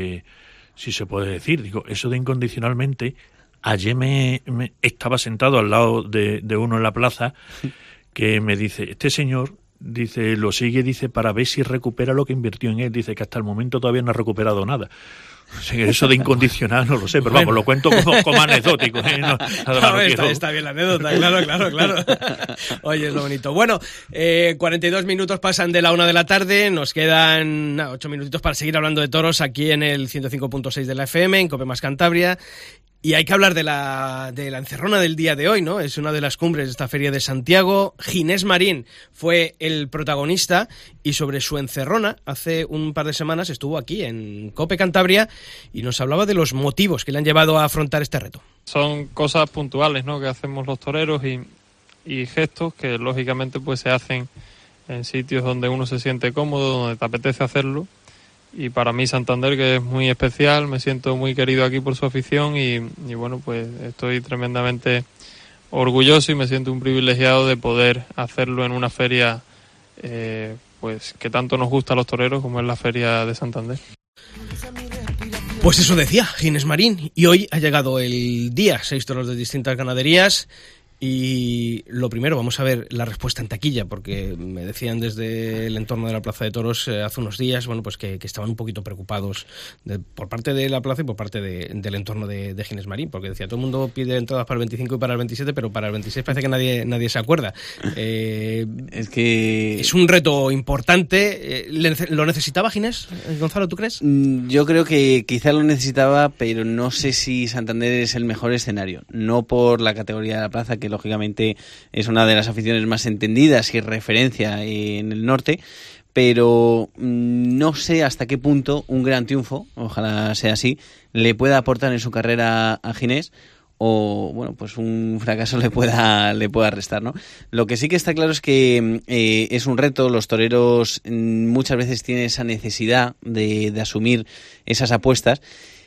Speaker 1: se puede decir. Digo, eso de incondicionalmente, ayer me estaba sentado al lado de uno en la plaza que me dice, este señor, dice, lo sigue, dice, para ver si recupera lo que invirtió en él. Dice que hasta el momento todavía no ha recuperado nada. O sea, eso de incondicional no lo sé, pero bueno, vamos, lo cuento como anecdótico.
Speaker 5: Está bien la anécdota, claro. Oye, es lo bonito. Bueno, 42 minutos pasan de la 1 de la tarde, nos quedan 8 minutitos para seguir hablando de toros aquí en el 105.6 de la FM, en COPE más Cantabria. Y hay que hablar de la encerrona del día de hoy, ¿no? Es una de las cumbres de esta feria de Santiago. Ginés Marín fue el protagonista y sobre su encerrona, hace un par de semanas estuvo aquí en COPE Cantabria y nos hablaba de los motivos que le han llevado a afrontar este reto.
Speaker 14: Son cosas puntuales, ¿no?, que hacemos los toreros y gestos que lógicamente pues se hacen en sitios donde uno se siente cómodo, donde te apetece hacerlo. Y para mí Santander, que es muy especial, me siento muy querido aquí por su afición y bueno, pues estoy tremendamente orgulloso y me siento un privilegiado de poder hacerlo en una feria pues que tanto nos gusta a los toreros como es la feria de Santander.
Speaker 5: Pues eso decía Ginés Marín, y hoy ha llegado el día, 6 toros de distintas ganaderías. Y lo primero, vamos a ver la respuesta en taquilla, porque me decían desde el entorno de la Plaza de Toros hace unos días, bueno, pues que estaban un poquito preocupados por parte de la plaza y por parte del entorno de Ginés Marín, porque decía, todo el mundo pide entradas para el 25 y para el 27, pero para el 26 parece que nadie se acuerda.
Speaker 2: Es que
Speaker 5: es un reto importante. ¿Lo necesitaba Ginés? Gonzalo, ¿tú crees?
Speaker 2: Yo creo que quizá lo necesitaba, pero no sé si Santander es el mejor escenario. No por la categoría de la plaza, que lógicamente es una de las aficiones más entendidas y referencia en el norte, pero no sé hasta qué punto un gran triunfo, ojalá sea así, le pueda aportar en su carrera a Ginés, o bueno, pues un fracaso le pueda restar, ¿no? Lo que sí que está claro es que es un reto. Los toreros muchas veces tienen esa necesidad de asumir esas apuestas,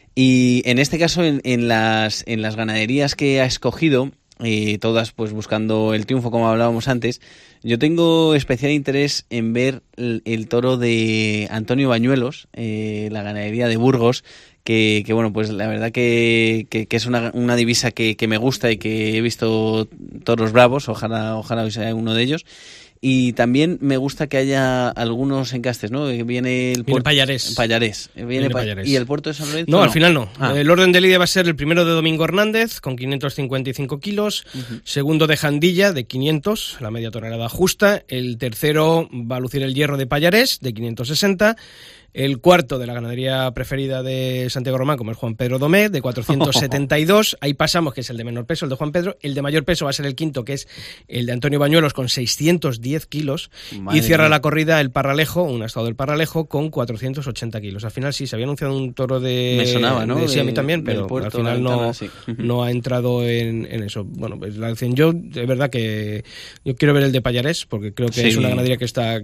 Speaker 2: y en este caso en las ganaderías que ha escogido, todas pues buscando el triunfo, como hablábamos antes, yo tengo especial interés en ver el toro de Antonio Bañuelos, la ganadería de Burgos, que bueno, pues la verdad que es una divisa que me gusta y que he visto toros bravos, ojalá hoy sea uno de ellos. Y también me gusta que haya algunos encastes, ¿no? Viene
Speaker 5: Payarés.
Speaker 2: Viene Payarés. ¿Y el puerto de San Lorenzo?
Speaker 5: No, al final no. El orden de lidia va a ser el primero de Domingo Hernández, con 555 kilos. Uh-huh. Segundo de Jandilla, de 500, la media tonelada justa. El tercero va a lucir el hierro de Payarés, de 560. El cuarto de la ganadería preferida de Santiago Román, como es Juan Pedro Domé, de 472. Ahí pasamos, que es el de menor peso, el de Juan Pedro. El de mayor peso va a ser el quinto, que es el de Antonio Bañuelos, con 610 kilos. Madre y cierra mía la corrida el Parralejo, un estado del Parralejo, con 480 kilos. Al final sí, se había anunciado un toro de...
Speaker 2: Me sonaba, ¿no?
Speaker 5: Sí, a mí también, pero al final no ha entrado en eso. Bueno, pues la decisión, yo, de verdad que yo quiero ver el de Payarés, porque creo que es una ganadería que está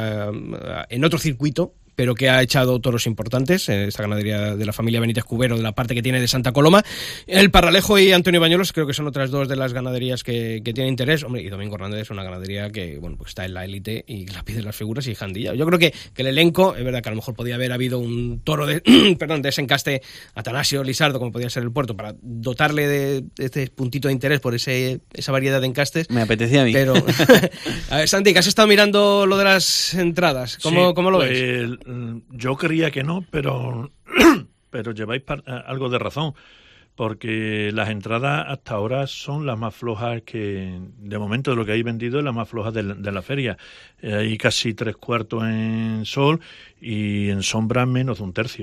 Speaker 5: en otro circuito, pero que ha echado toros importantes, esta ganadería de la familia Benítez Cubero, de la parte que tiene de Santa Coloma. El Parralejo y Antonio Bañuelos creo que son otras dos de las ganaderías que tienen interés. Hombre, y Domingo Hernández es una ganadería que bueno, pues está en la élite y la piden las figuras, y Jandilla. Yo creo que el elenco, es verdad que a lo mejor podía haber habido un toro de ese encaste Atanasio Lisardo, como podía ser el Puerto, para dotarle de este puntito de interés por esa variedad de encastes.
Speaker 2: Me apetecía a mí.
Speaker 5: Pero, a ver, Santi, que has estado mirando lo de las entradas, ¿cómo lo ves?
Speaker 1: Yo creía que no, pero lleváis algo de razón, porque las entradas hasta ahora son las más flojas que, de momento, de lo que hay vendido, las más flojas de la feria. Hay casi 3/4 en sol y en sombra menos de un tercio.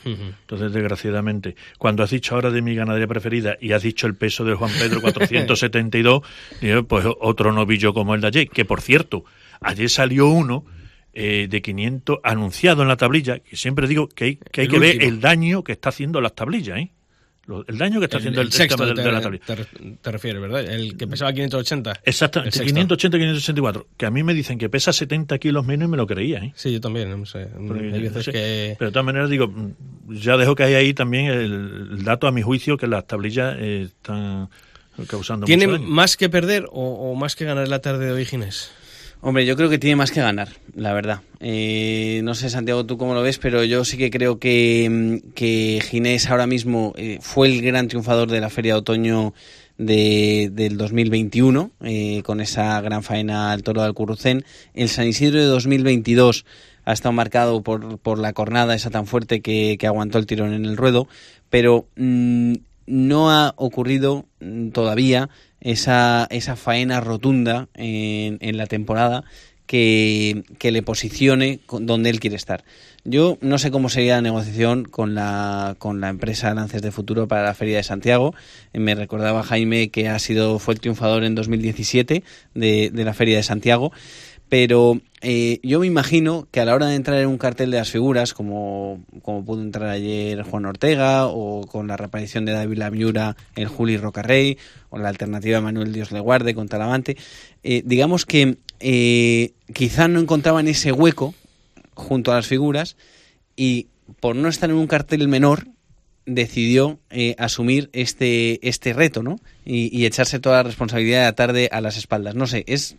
Speaker 1: Entonces, desgraciadamente, cuando has dicho ahora de mi ganadería preferida y has dicho el peso de Juan Pedro 472, pues otro novillo como el de ayer, que por cierto, ayer salió uno de 500 anunciado en la tablilla, que siempre digo que hay que ver el daño que está haciendo las tablillas, ¿eh? El daño que está haciendo el sexto de la tablilla.
Speaker 5: Te refieres, ¿verdad? El que pesaba 580.
Speaker 1: Exactamente, 580 y 584. Que a mí me dicen que pesa 70 kilos menos y me lo creía, ¿eh?
Speaker 5: Sí, yo también, no sé. Hay veces que...
Speaker 1: Pero de todas maneras digo, ya dejo que hay ahí también el dato a mi juicio que las tablillas están causando
Speaker 5: ¿Tiene
Speaker 1: mucho daño.
Speaker 5: más que perder o más que ganar la tarde de hoy, Ginés?
Speaker 2: Hombre, yo creo que tiene más que ganar, la verdad. No sé, Santiago, tú cómo lo ves, pero yo sí que creo que Ginés ahora mismo fue el gran triunfador de la Feria de Otoño del 2021, con esa gran faena al toro de Alcurrucén. El San Isidro de 2022 ha estado marcado por la cornada esa tan fuerte que aguantó el tirón en el ruedo, pero no ha ocurrido todavía esa faena rotunda en la temporada que le posicione donde él quiere estar. Yo no sé cómo sería la negociación con la empresa Lances de Futuro para la Feria de Santiago. Me recordaba Jaime que fue el triunfador en 2017 de la Feria de Santiago. Pero yo me imagino que a la hora de entrar en un cartel de las figuras, como pudo entrar ayer Juan Ortega, o con la reaparición de David Laviura, el Juli Rocarrey, o la alternativa de Manuel Dios le guarde con Talavante, digamos que quizá no encontraban ese hueco junto a las figuras y por no estar en un cartel menor decidió asumir este reto, ¿no? Y echarse toda la responsabilidad de la tarde a las espaldas. No sé, es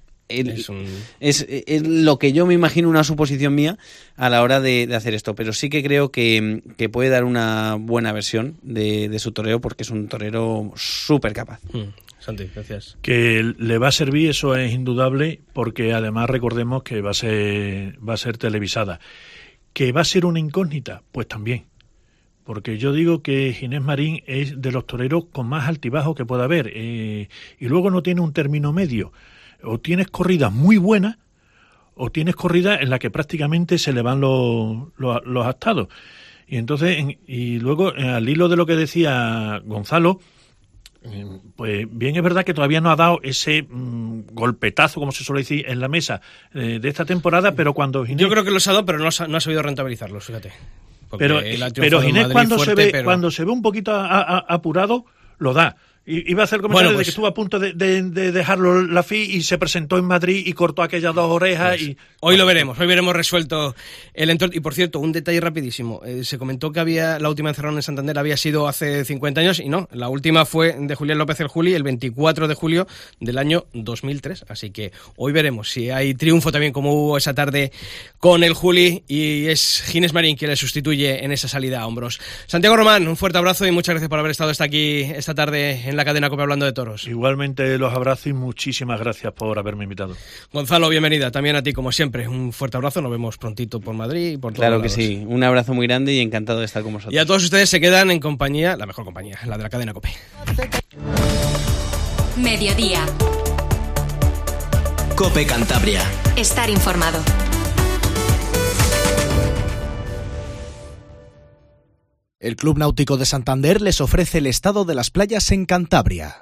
Speaker 2: lo que yo me imagino, una suposición mía a la hora de hacer esto, pero sí que creo que puede dar una buena versión de su toreo, porque es un torero súper capaz.
Speaker 5: Santi, gracias.
Speaker 1: Que le va a servir, eso es indudable, porque además recordemos que va a ser televisada. Que va a ser una incógnita, pues también. Porque yo digo que Ginés Marín es de los toreros con más altibajo que pueda haber, y luego no tiene un término medio. O tienes corridas muy buenas o tienes corridas en las que prácticamente se le van los astados. Y entonces, y luego al hilo de lo que decía Gonzalo, pues bien es verdad que todavía no ha dado ese golpetazo, como se suele decir, en la mesa de esta temporada, pero cuando Ginés...
Speaker 5: Yo creo que los ha dado, pero no ha sabido rentabilizarlos, fíjate.
Speaker 1: Pero Ginés cuando se ve un poquito apurado, lo da. Iba a hacer comentario de que estuvo a punto de dejarlo la FI y se presentó en Madrid y cortó aquellas dos orejas.
Speaker 5: Pues, hoy lo veremos, resuelto el entorno. Y por cierto, un detalle rapidísimo. Se comentó que la última encerrona en Santander había sido hace 50 años y no, la última fue de Julián López el Juli el 24 de julio del año 2003. Así que hoy veremos si hay triunfo también como hubo esa tarde con el Juli y es Ginés Marín quien le sustituye en esa salida a hombros. Santiago Román, un fuerte abrazo y muchas gracias por haber estado aquí esta tarde en la cadena COPE hablando de toros.
Speaker 1: Igualmente los abrazo y muchísimas gracias por haberme invitado.
Speaker 5: Gonzalo, bienvenida también a ti como siempre. Un fuerte abrazo, nos vemos prontito por Madrid y por todos
Speaker 2: lados.
Speaker 5: Claro
Speaker 2: que sí, un abrazo muy grande y encantado de estar con vosotros.
Speaker 5: Y a todos ustedes se quedan en compañía, la mejor compañía, la de la cadena COPE.
Speaker 16: Mediodía.
Speaker 18: COPE Cantabria.
Speaker 16: Estar informado.
Speaker 19: El Club Náutico de Santander les ofrece el estado de las playas en Cantabria.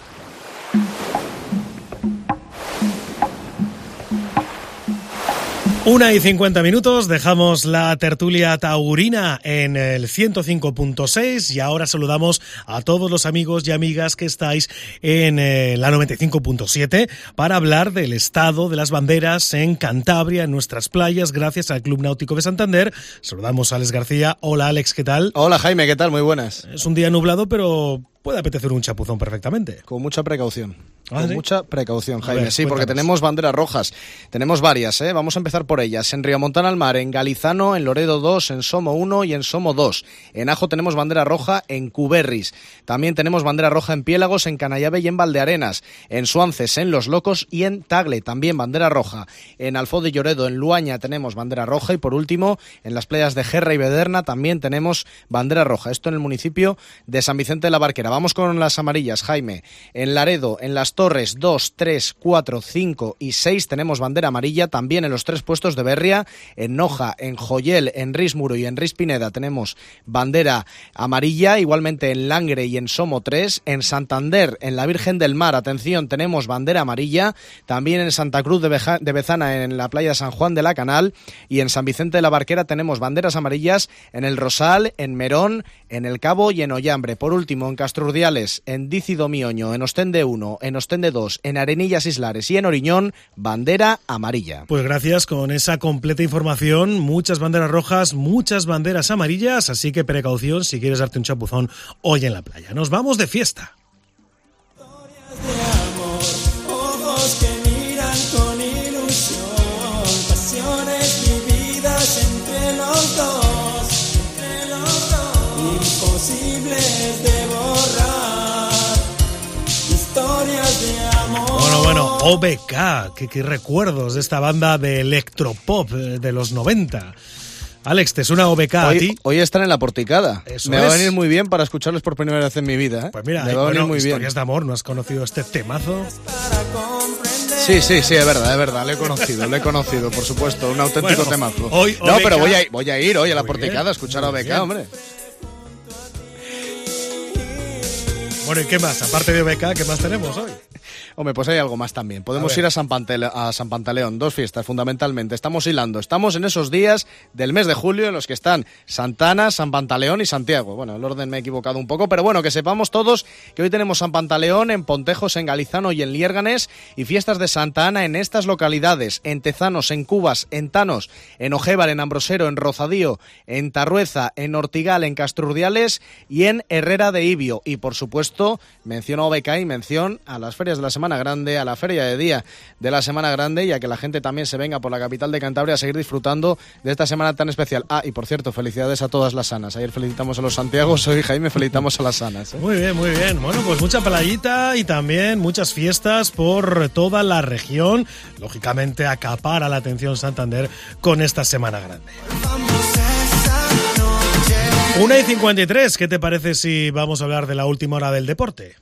Speaker 4: 1:50, dejamos la tertulia taurina en el 105.6 y ahora saludamos a todos los amigos y amigas que estáis en la 95.7 para hablar del estado de las banderas en Cantabria, en nuestras playas, gracias al Club Náutico de Santander. Saludamos a Alex García. Hola Alex, ¿qué tal?
Speaker 20: Hola Jaime, ¿qué tal? Muy buenas.
Speaker 4: Es un día nublado, pero puede apetecer un chapuzón perfectamente.
Speaker 20: Con mucha precaución.
Speaker 4: ¿Ah, sí?
Speaker 20: Mucha precaución, Jaime.
Speaker 4: Ver,
Speaker 20: sí,
Speaker 4: cuéntanos.
Speaker 20: Porque tenemos banderas rojas. Tenemos varias, ¿eh? Vamos a empezar por ellas. En Riamontana al Mar, en Galizano, en Loredo 2, en Somo 1 y en Somo 2. En Ajo tenemos bandera roja en Cuberris. También tenemos bandera roja en Piélagos, en Canallave y en Valdearenas. En Suances, en Los Locos y en Tagle, también bandera roja. En Alfó de Lloredo, en Luaña, tenemos bandera roja. Y por último, en las playas de Gerra y Bederna también tenemos bandera roja. Esto en el municipio de San Vicente de la Barquera. Vamos con las amarillas, Jaime. En Laredo, en Las Torres 2, 3, 4, 5 y 6 tenemos bandera amarilla. También en los 3 puestos de Berria, en Noja, en Joyel, en Rismuro y en Rispineda tenemos bandera amarilla. Igualmente en Langre y en Somo 3. En Santander, en la Virgen del Mar, atención, tenemos bandera amarilla. También en Santa Cruz de Bezana, en la playa de San Juan de la Canal. Y en San Vicente de la Barquera tenemos banderas amarillas en el Rosal, en Merón, en El Cabo y en Ollambre. Por último, en Castrurdiales, en Dícido Mioño, en Ostende 1, en Ostende 2, en Arenillas Islares y en Oriñón, bandera amarilla.
Speaker 4: Pues gracias, con esa completa información, muchas banderas rojas, muchas banderas amarillas, así que precaución si quieres darte un chapuzón hoy en la playa. Nos vamos de fiesta.
Speaker 18: Ojos que miran con ilusión, pasiones vividas entre los dos, imposibles de borrar, historias de amor.
Speaker 4: Bueno, OBK, qué recuerdos de esta banda de electropop de los 90. Alex, ¿te suena OBK a ti?
Speaker 20: Hoy están en la porticada.
Speaker 4: Eso
Speaker 20: me va a venir muy bien para escucharlos por primera vez en mi vida.
Speaker 4: Pues mira,
Speaker 20: me va a venir muy
Speaker 4: historias
Speaker 20: bien.
Speaker 4: de amor, ¿no has conocido este temazo?
Speaker 20: Sí, es verdad, lo he conocido, por supuesto, un auténtico temazo.
Speaker 4: Hoy
Speaker 20: no,
Speaker 4: OBK,
Speaker 20: pero voy a ir hoy a la porticada a escuchar a OBK, hombre.
Speaker 4: Bueno, ¿y qué más? Aparte de OBK, ¿qué más tenemos hoy?
Speaker 20: Hombre, pues hay algo más también. Podemos ir a San Pantaleón, 2 fiestas fundamentalmente. Estamos hilando, estamos en esos días del mes de julio en los que están Santana, San Pantaleón y Santiago. Bueno, el orden me he equivocado un poco, pero bueno, que sepamos todos que hoy tenemos San Pantaleón en Pontejos, en Galizano y en Liérganes, y fiestas de Santa Ana en estas localidades: en Tezanos, en Cubas, en Tanos, en Ojévar, en Ambrosero, en Rozadío, en Tarrueza, en Ortigal, en Castrurdiales y en Herrera de Ibio. Y por supuesto, mención a OBK y mención a las ferias de la Semana Grande, a la feria de día de la Semana Grande, y a que la gente también se venga por la capital de Cantabria a seguir disfrutando de esta semana tan especial. Y por cierto, felicidades a todas las sanas. Ayer felicitamos a los Santiagos, hoy Jaime felicitamos a las sanas.
Speaker 4: Muy bien, muy bien. Bueno, pues mucha playita y también muchas fiestas por toda la región. Lógicamente acapara la atención Santander con esta Semana Grande. 1:53, ¿qué te parece si vamos a hablar de la última hora del deporte?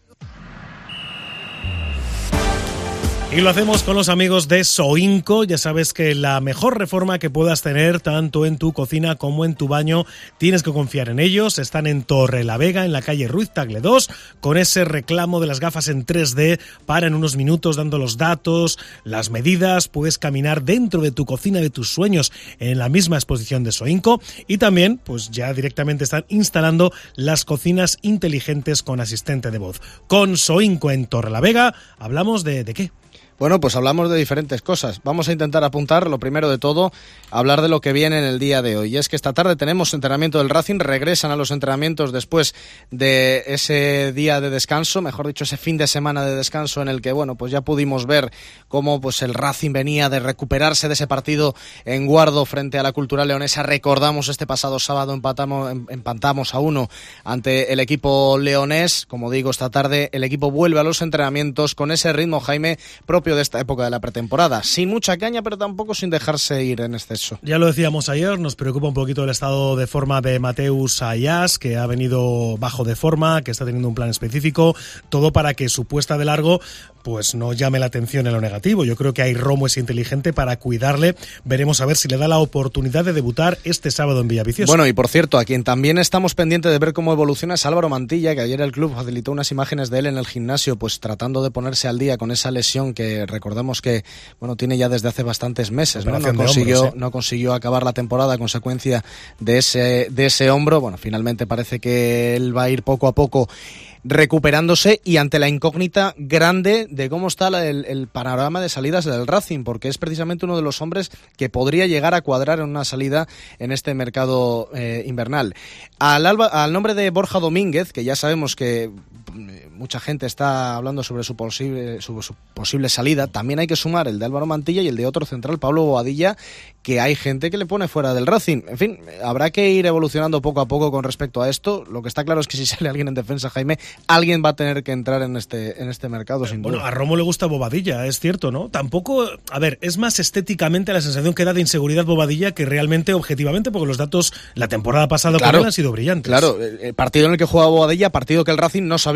Speaker 4: Y lo hacemos con los amigos de Soinco. Ya sabes que la mejor reforma que puedas tener, tanto en tu cocina como en tu baño, tienes que confiar en ellos. Están en Torrelavega, en la calle Ruiz Tagle 2, con ese reclamo de las gafas en 3D para en unos minutos, dando los datos, las medidas. Puedes caminar dentro de tu cocina de tus sueños en la misma exposición de Soinco. Y también, pues ya directamente están instalando las cocinas inteligentes con asistente de voz. Con Soinco en Torrelavega, hablamos de ¿qué?
Speaker 20: Bueno, pues hablamos de diferentes cosas. Vamos a intentar apuntar, lo primero de todo, hablar de lo que viene en el día de hoy. Y es que esta tarde tenemos entrenamiento del Racing, regresan a los entrenamientos después de ese día de descanso, mejor dicho, ese fin de semana de descanso en el que, bueno, pues ya pudimos ver cómo pues el Racing venía de recuperarse de ese partido en Guardo frente a la Cultural Leonesa. Recordamos este pasado sábado empatamos a 1 ante el equipo leonés. Como digo, esta tarde el equipo vuelve a los entrenamientos con ese ritmo, Jaime, propio de esta época de la pretemporada, sin mucha caña pero tampoco sin dejarse ir en exceso.
Speaker 4: Ya lo decíamos ayer, nos preocupa un poquito el estado de forma de Mateus Ayas, que ha venido bajo de forma, que está teniendo un plan específico, todo para que su puesta de largo pues no llame la atención en lo negativo. Yo creo que ahí Romo es inteligente para cuidarle. Veremos a ver si le da la oportunidad de debutar este sábado en Villaviciosa.
Speaker 20: Bueno, y por cierto, a quien también estamos pendientes de ver cómo evoluciona es Álvaro Mantilla, que ayer el club facilitó unas imágenes de él en el gimnasio, pues tratando de ponerse al día con esa lesión que recordamos que bueno tiene ya desde hace bastantes meses, ¿no? No consiguió acabar la temporada a consecuencia de ese hombro. Bueno, finalmente parece que él va a ir poco a poco recuperándose, y ante la incógnita grande de cómo está el panorama de salidas del Racing, porque es precisamente uno de los hombres que podría llegar a cuadrar en una salida en este mercado invernal. Al nombre de Borja Domínguez, que ya sabemos que mucha gente está hablando sobre su posible salida, también hay que sumar el de Álvaro Mantilla y el de otro central, Pablo Boadilla, que hay gente que le pone fuera del Racing. En fin, habrá que ir evolucionando poco a poco con respecto a esto. Lo que está claro es que si sale alguien en defensa, Jaime, alguien va a tener que entrar en este mercado, sin duda.
Speaker 4: Bueno, a Romo le gusta Bobadilla, es cierto, ¿no? Tampoco, a ver, es más estéticamente la sensación que da de inseguridad Bobadilla que realmente objetivamente, porque los datos la temporada pasada con él han sido brillantes.
Speaker 20: Claro, el partido en el que jugaba Bobadilla, partido que el Racing no sabía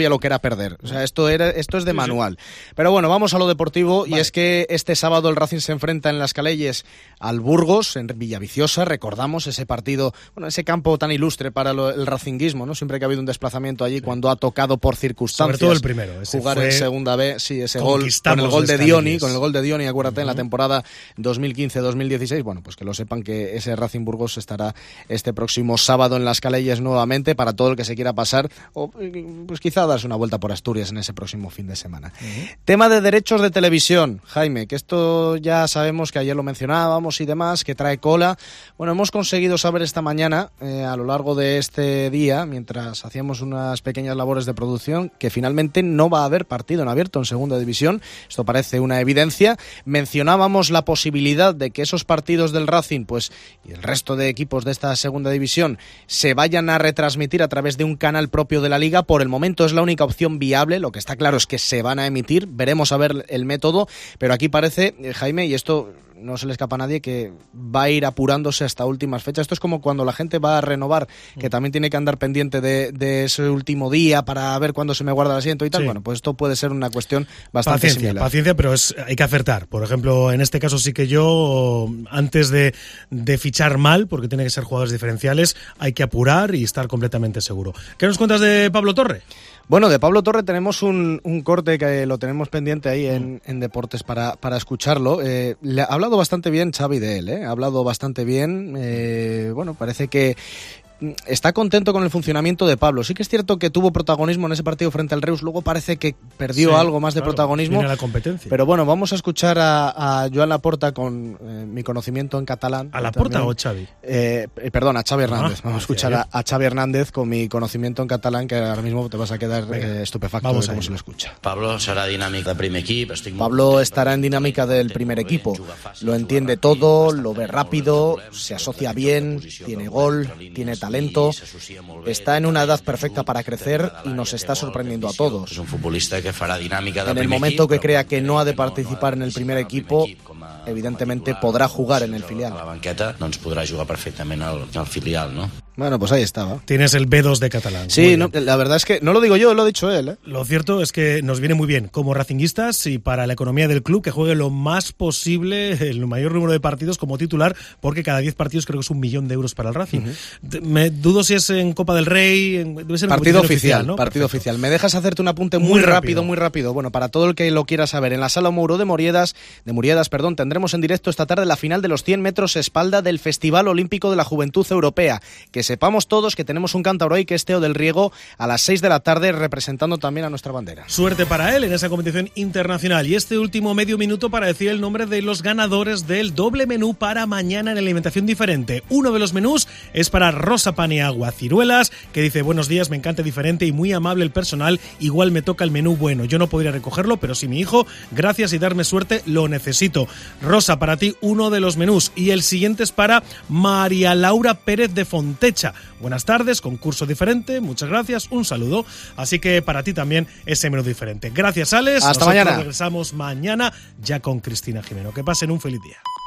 Speaker 20: sabía lo que era perder. O sea, esto es de manual. Pero bueno, vamos a lo deportivo, y es que este sábado el Racing se enfrenta en Las Calelles al Burgos, en Villaviciosa. Recordamos ese partido, bueno, ese campo tan ilustre para el racinguismo, ¿no? Siempre que ha habido un desplazamiento allí, cuando ha tocado por circunstancias.
Speaker 4: Sobre todo el primero.
Speaker 20: Jugar en Segunda B, sí, ese gol con el gol de Dioni, acuérdate, en la temporada 2015-2016. Bueno, pues que lo sepan que ese Racing Burgos estará este próximo sábado en Las Calelles nuevamente, para todo el que se quiera pasar, o pues quizá darse una vuelta por Asturias en ese próximo fin de semana. Tema de derechos de televisión, Jaime, que esto ya sabemos que ayer lo mencionábamos y demás, que trae cola. Bueno, hemos conseguido saber esta mañana, a lo largo de este día, mientras hacíamos unas pequeñas labores de producción, que finalmente no va a haber partido en abierto en Segunda División. Esto parece una evidencia. Mencionábamos la posibilidad de que esos partidos del Racing, pues, y el resto de equipos de esta Segunda División se vayan a retransmitir a través de un canal propio de la Liga. Por el momento es la única opción viable. Lo que está claro es que se van a emitir. Veremos a ver el método, pero aquí parece, Jaime, y esto no se le escapa a nadie, que va a ir apurándose hasta últimas fechas. Esto es como cuando la gente va a renovar, que también tiene que andar pendiente de ese último día para ver cuándo se me guarda el asiento y tal. Bueno, pues esto puede ser una cuestión bastante similar.
Speaker 4: Paciencia, pero hay que acertar. Por ejemplo, en este caso sí que yo, antes de fichar mal, porque tiene que ser jugadores diferenciales, hay que apurar y estar completamente seguro. ¿Qué nos cuentas de Pablo Torre?
Speaker 20: Bueno, de Pablo Torre tenemos un corte que lo tenemos pendiente ahí en Deportes para escucharlo. Le ha hablado bastante bien Xavi de él, ha hablado bastante bien. Bueno, parece que está contento con el funcionamiento de Pablo. Sí que es cierto que tuvo protagonismo en ese partido frente al Reus, luego parece que perdió algo más de protagonismo.
Speaker 4: La competencia.
Speaker 20: Pero bueno, vamos a escuchar a Joan Laporta con mi conocimiento en catalán.
Speaker 4: ¿A Laporta o Xavi?
Speaker 20: Perdón, a Xavi Hernández. Vamos a escuchar a Xavi Hernández con mi conocimiento en catalán, que ahora mismo te vas a quedar estupefacto de cómo se lo escucha.
Speaker 21: Pablo será dinámica del primer equipo.
Speaker 20: Pablo estará en dinámica del primer equipo. Lo entiende todo, lo ve rápido, se asocia bien, tiene gol, tiene talento, está en una edad perfecta para crecer y nos está sorprendiendo a todos.
Speaker 21: Es un futbolista que farà dinàmica de
Speaker 20: en el momento que crea que no ha de participar en el primer equipo, evidentemente podrá jugar en el filial.
Speaker 21: A la banqueta doncs podrà jugar perfectament al filial, ¿no?
Speaker 20: Bueno, pues ahí estaba.
Speaker 4: Tienes el B2 de catalán.
Speaker 20: Sí, no, la verdad es que no lo digo yo, lo ha dicho él.
Speaker 4: Lo cierto es que nos viene muy bien como racinguistas y para la economía del club que juegue lo más posible el mayor número de partidos como titular, porque cada 10 partidos creo que es 1 millón de euros para el Racing. Me dudo si es en Copa del Rey, debe ser
Speaker 20: partido oficial,
Speaker 4: ¿no?
Speaker 20: Partido oficial. ¿Me dejas hacerte un apunte muy rápido? Bueno, para todo el que lo quiera saber, en la Sala Mouro de Muriedas, tendremos en directo esta tarde la final de los 100 metros espalda del Festival Olímpico de la Juventud Europea. Que sepamos todos que tenemos un cántabro ahí, que es Teo del Riego, a las 6 de la tarde, representando también a nuestra bandera.
Speaker 4: Suerte para él en esa competición internacional. Y este último medio minuto para decir el nombre de los ganadores del doble menú para mañana en Alimentación Diferente. Uno de los menús es para Rosa Paniagua Ciruelas, que dice: buenos días, me encanta diferente y muy amable el personal, igual me toca el menú bueno. Yo no podría recogerlo, pero sí mi hijo, gracias y darme suerte, lo necesito. Rosa, para ti uno de los menús. Y el siguiente es para María Laura Pérez de Fontecha. Buenas tardes, concurso diferente, muchas gracias, un saludo. Así que para ti también ese menú diferente. Gracias, Alex.
Speaker 20: Hasta mañana.
Speaker 4: Regresamos mañana ya con Cristina Jimeno. Que pasen un feliz día.